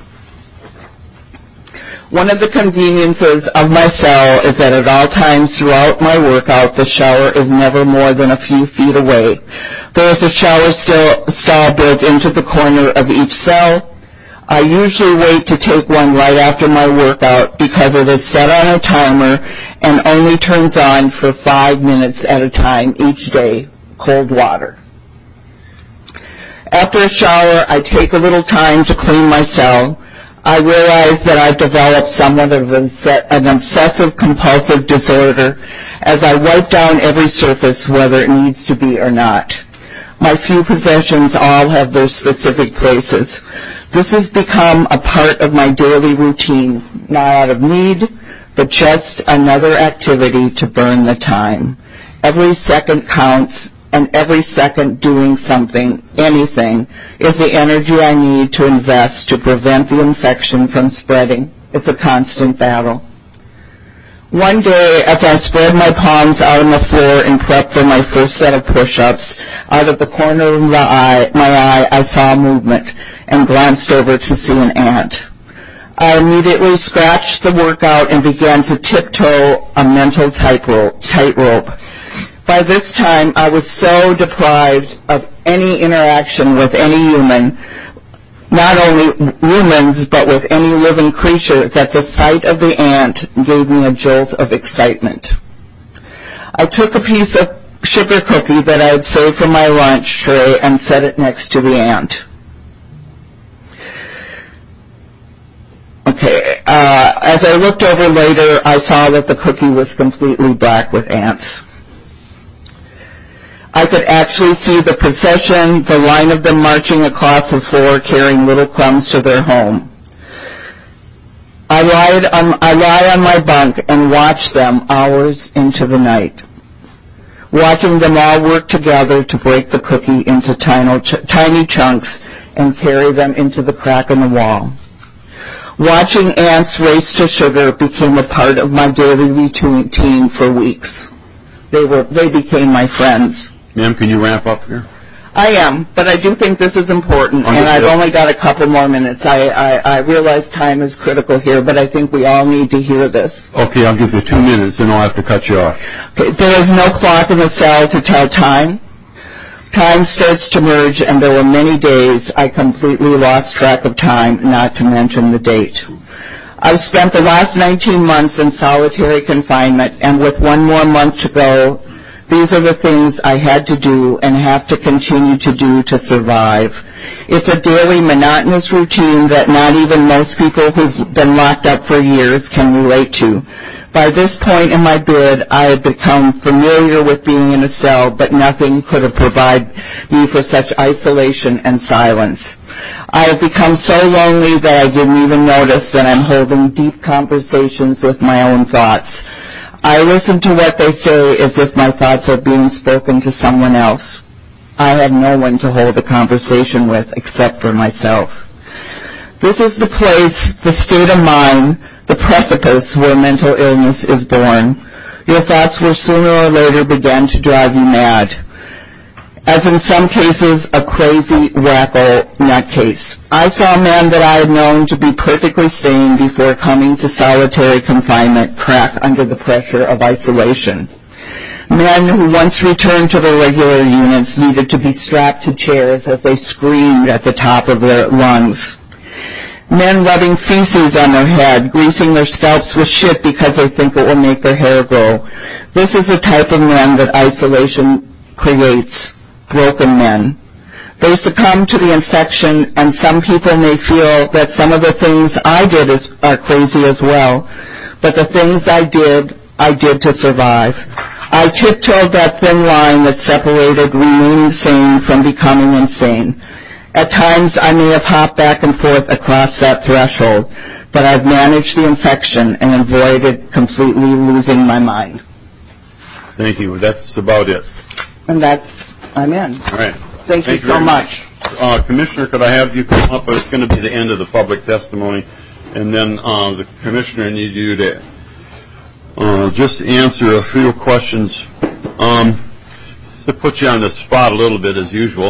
One of the conveniences of my cell is that at all times throughout my workout, the shower is never more than a few feet away. There is a shower stall built into the corner of each cell. I usually wait to take one right after my workout because it is set on a timer and only turns on for 5 minutes at a time each day, cold water. After a shower, I take a little time to clean my cell. I realize that I've developed somewhat of an obsessive-compulsive disorder as I wipe down every surface, whether it needs to be or not. My few possessions all have their specific places. This has become a part of my daily routine, not out of need, but just another activity to burn the time. Every second counts, and every second doing something, anything, is the energy I need to invest to prevent the infection from spreading. It's a constant battle. One day, as I spread my palms out on the floor in prep for my first set of push-ups, out of the corner of my eye, I saw movement and glanced over to see an ant. I immediately scratched the workout and began to tiptoe a mental tightrope. By this time, I was so deprived of any interaction with any human, not only humans, but with any living creature, that the sight of the ant gave me a jolt of excitement. I took a piece of sugar cookie that I had saved from my lunch tray and set it next to the ant. Okay, as I looked over later, I saw that the cookie was completely black with ants. I could actually see the procession, the line of them marching across the floor carrying little crumbs to their home. I lie on my bunk and watch them hours into the night, watching them all work together to break the cookie into tiny chunks and carry them into the crack in the wall. Watching ants race to sugar became a part of my daily routine for weeks. They became my friends. Ma'am, can you wrap up here? I am, but I do think this is important, and I've only got a couple more minutes. I realize time is critical here, but I think we all need to hear this. Okay, I'll give you 2 minutes, then I'll have to cut you off. Okay, there is no clock in the cell to tell time. Time starts to merge, and there were many days I completely lost track of time, not to mention the date. I've spent the last 19 months in solitary confinement, and with 1 more month to go, these are the things I had to do and have to continue to do to survive. It's a daily monotonous routine that not even most people who've been locked up for years can relate to. By this point in my bid, I had become familiar with being in a cell, but nothing could have provided me for such isolation and silence. I have become so lonely that I didn't even notice that I'm holding deep conversations with my own thoughts. I listen to what they say as if my thoughts are being spoken to someone else. I have no one to hold a conversation with except for myself. This is the place, the state of mind, the precipice where mental illness is born. Your thoughts will sooner or later begin to drive you mad. As in some cases, a crazy, wacko nutcase. I saw a man that I had known to be perfectly sane before coming to solitary confinement crack under the pressure of isolation. Men who once returned to their regular units needed to be strapped to chairs as they screamed at the top of their lungs. Men rubbing feces on their head, greasing their scalps with shit because they think it will make their hair grow. This is the type of men that isolation creates. Broken men. They succumb to the infection, and some people may feel that some of the things I did are crazy as well. But the things I did to survive. I tiptoed that thin line that separated remaining sane from becoming insane. At times, I may have hopped back and forth across that threshold, but I've managed the infection and avoided completely losing my mind. Thank you. That's about it. And I'm in. All right. Thank you so much. Commissioner, could I have you come up? It's going to be the end of the public testimony. And then the commissioner needs you to just answer a few questions. To put you on the spot a little bit, as usual.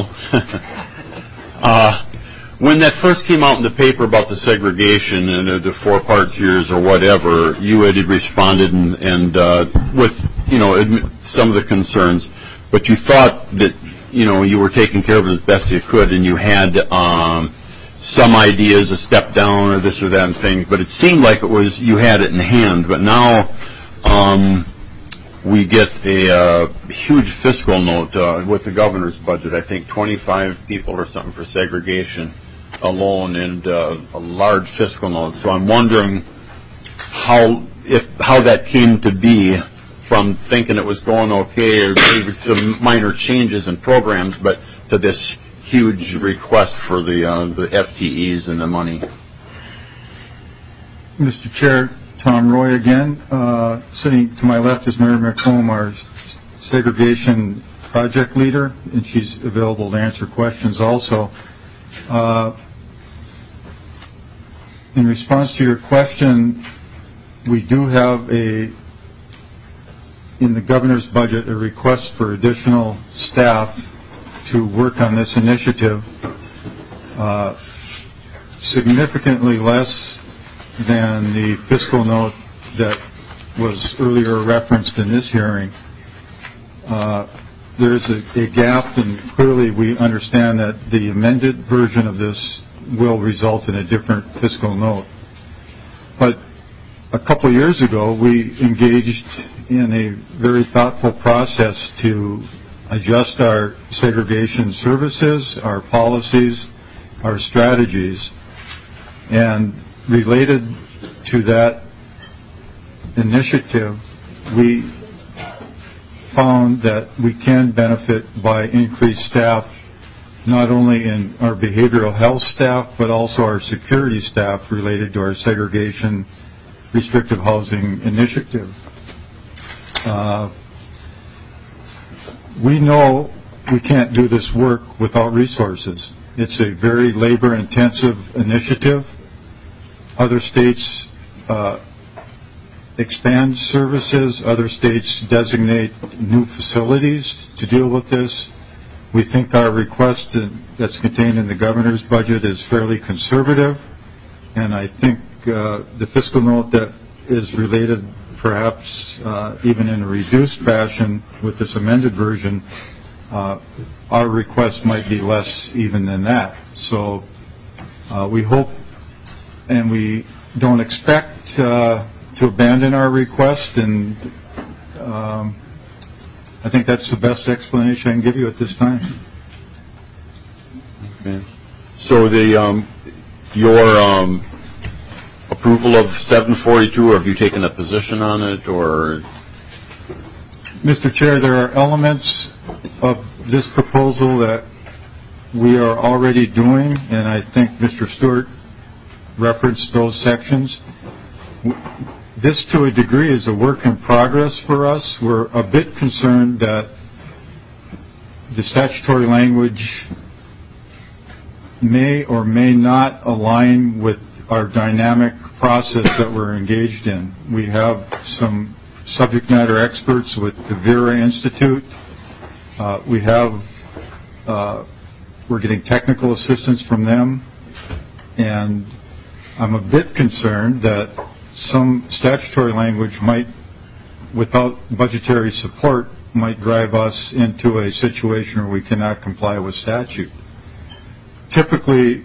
When that first came out in the paper about the segregation and the 4-part tiers or whatever, you had responded and with some of the concerns, but you thought that you were taking care of it as best you could, and you had some ideas, a step down or this or that and things, but it seemed like you had it in hand. But now we get a huge fiscal note with the governor's budget. I think 25 people or something for segregation alone, and a large fiscal note. So I'm wondering how that came to be, from thinking it was going okay or maybe some minor changes in programs, but to this huge request for the FTEs and the money. Mr. Chair, Tom Roy again. Sitting to my left is Mary McComb, our segregation project leader, and she's available to answer questions also. In response to your question, we do have in the governor's budget, a request for additional staff to work on this initiative, significantly less than the fiscal note that was earlier referenced in this hearing. There's a gap, and clearly we understand that the amended version of this will result in a different fiscal note. But a couple of years ago, we engaged in a very thoughtful process to adjust our segregation services, our policies, our strategies, and related to that initiative, we found that we can benefit by increased staff, not only in our behavioral health staff, but also our security staff related to our segregation restrictive housing initiative. We know we can't do this work without resources. It's a very labor-intensive initiative. Other states expand services. Other states designate new facilities to deal with this. We think our request that's contained in the governor's budget is fairly conservative, and I think the fiscal note that is related, perhaps even in a reduced fashion with this amended version, our request might be less even than that. So we hope and we don't expect to abandon our request, and I think that's the best explanation I can give you at this time. Okay. So your approval of 742, or have you taken a position on it, or? Mr. Chair, there are elements of this proposal that we are already doing, and I think Mr. Stewart referenced those sections. This, to a degree, is a work in progress for us. We're a bit concerned that the statutory language may or may not align with our dynamic process that we're engaged in. We have some subject matter experts with the Vera Institute. We're getting technical assistance from them, and I'm a bit concerned that some statutory language might, without budgetary support, might drive us into a situation where we cannot comply with statute. Typically,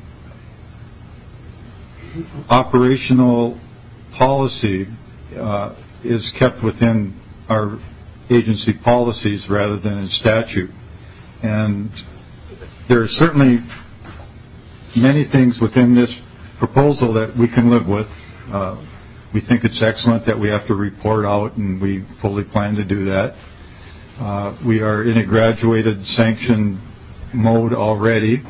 operational policy is kept within our agency policies rather than in statute. And there are certainly many things within this proposal that we can live with. We think it's excellent that we have to report out, and we fully plan to do that. We are in a graduated sanction mode already.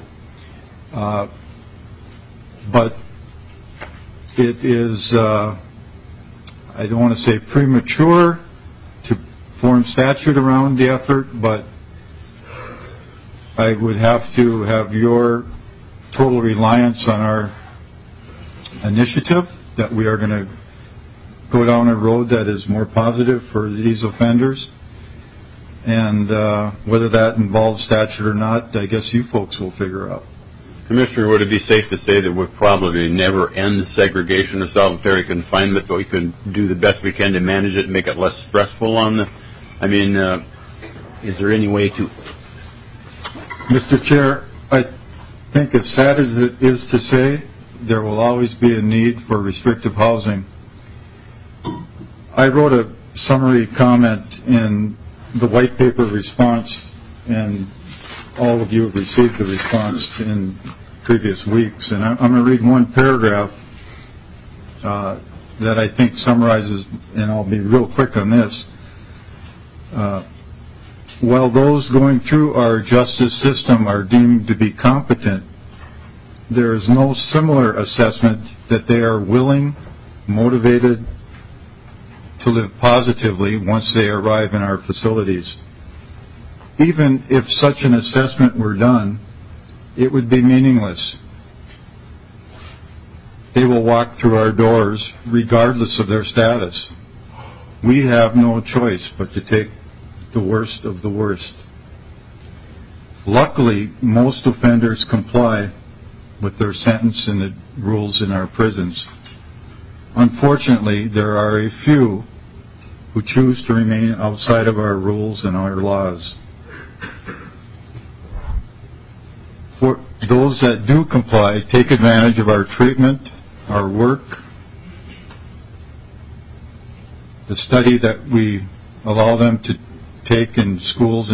But it is, I don't want to say premature to form statute around the effort, but I would have to have your total reliance on our initiative, that we are going to go down a road that is more positive for these offenders. And whether that involves statute or not, I guess you folks will figure out. Commissioner, would it be safe to say that we'll probably never end segregation or solitary confinement, but we can do the best we can to manage it and make it less stressful on the, is there any way to? Mr. Chair, I think as sad as it is to say, there will always be a need for restrictive housing. I wrote a summary comment in the white paper response, and all of you have received the response in previous weeks. And I'm going to read one paragraph that I think summarizes, and I'll be real quick on this. While those going through our justice system are deemed to be competent, there is no similar assessment that they are willing, motivated to live positively once they arrive in our facilities. Even if such an assessment were done, it would be meaningless. They will walk through our doors regardless of their status. We have no choice but to take the worst of the worst. Luckily, most offenders comply with their sentence and the rules in our prisons. Unfortunately, there are a few who choose to remain outside of our rules and our laws. For those that do comply, take advantage of our treatment, our work, the study that we allow them to take in schools,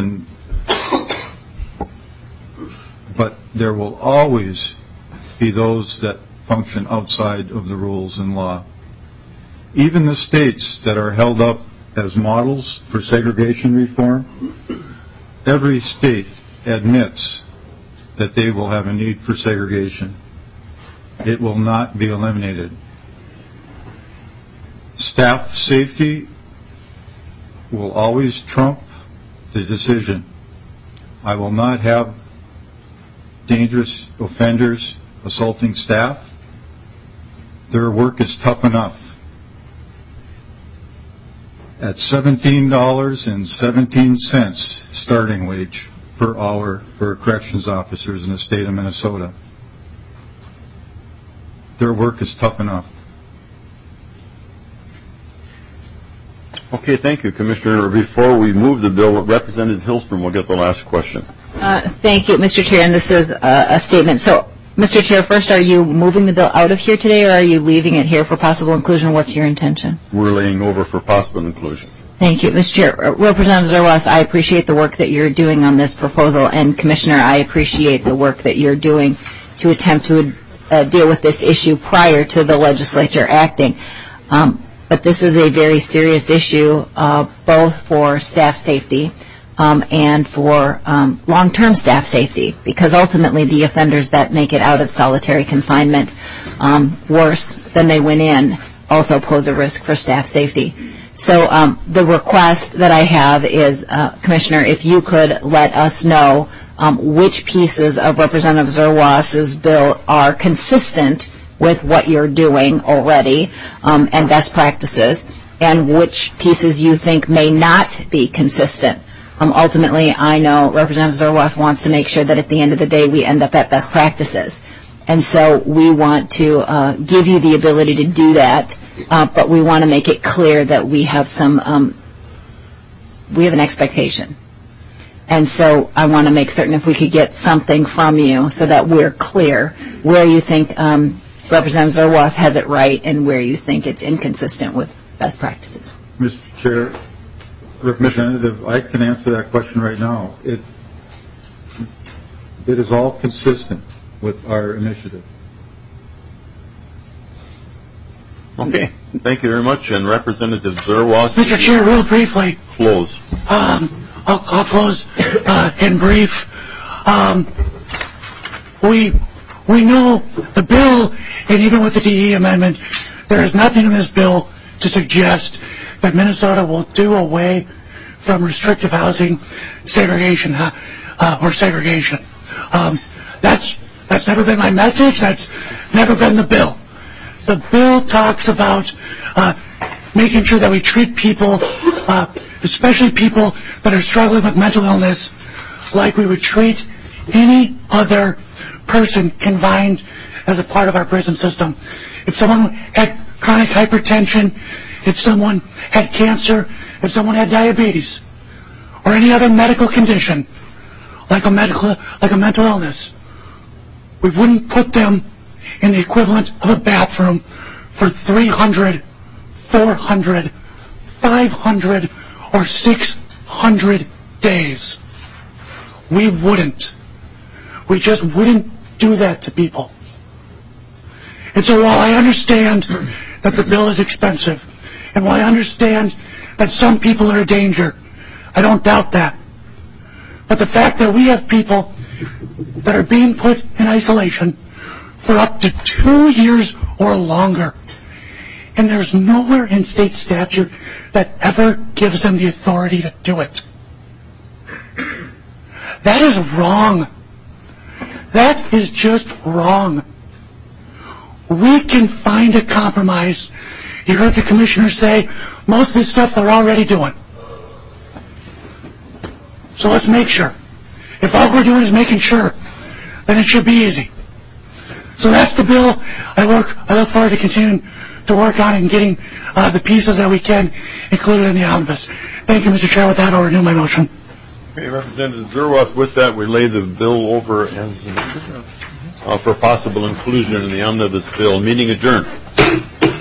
but there will always be those that function outside of the rules and law. Even the states that are held up as models for segregation reform, every state admits that they will have a need for segregation. It will not be eliminated. Staff safety will always trump the decision. I will not have dangerous offenders assaulting staff. Their work is tough enough. At $17.17 starting wage per hour for corrections officers in the state of Minnesota, their work is tough enough. Okay, thank you, Commissioner. Before we move the bill, Representative Hillstrom will get the last question. Thank you, Mr. Chair, and this is a statement. So, Mr. Chair, first, are you moving the bill out of here today, or are you leaving it here for possible inclusion? What's your intention? We're laying over for possible inclusion. Thank you, Mr. Chair. Representative Zerwas, I appreciate the work that you're doing on this proposal, and Commissioner, I appreciate the work that you're doing to attempt to deal with this issue prior to the legislature acting. But this is a very serious issue, both for staff safety and for long-term staff safety, because ultimately the offenders that make it out of solitary confinement worse than they went in also pose a risk for staff safety. So the request that I have is, Commissioner, if you could let us know which pieces of Representative Zerwas's bill are consistent with what you're doing already and best practices, and which pieces you think may not be consistent. Ultimately, I know Representative Zerwas wants to make sure that at the end of the day we end up at best practices. And so we want to give you the ability to do that, but we want to make it clear that we have we have an expectation. And so I want to make certain if we could get something from you so that we're clear where you think Representative Zerwas has it right and where you think it's inconsistent with best practices. Mr. Chair, Representative, I can answer that question right now. It is all consistent with our initiative. Okay, thank you very much. And Representative Zerwas. Mr. Chair, real briefly. Close. I'll close in brief. We know the bill, and even with the DE amendment, there is nothing in this bill to suggest that Minnesota will do away from restrictive housing segregation or segregation. That's never been my message. That's never been the bill. The bill talks about making sure that we treat people, especially people that are struggling with mental illness, like we would treat any other person confined as a part of our prison system. If someone had chronic hypertension, if someone had cancer, if someone had diabetes, or any other medical condition, like a mental illness, we wouldn't put them in the equivalent of a bathroom for 300, 400, 500, or 600 days. We wouldn't. We just wouldn't do that to people. And so while I understand that the bill is expensive, and while I understand that some people are a danger, I don't doubt that. But the fact that we have people that are being put in isolation for up to 2 years or longer, and there's nowhere in state statute that ever gives them the authority to do it. That is wrong. That is just wrong. We can find a compromise. You heard the commissioner say most of this stuff they're already doing. So let's make sure. If all we're doing is making sure, then it should be easy. So that's the bill. I look forward to continuing to work on it and getting the pieces that we can included in the omnibus. Thank you, Mr. Chair. With that, I'll renew my motion. Okay, Representative Zerwas, with that, we lay the bill over for possible inclusion in the omnibus bill. Meeting adjourned.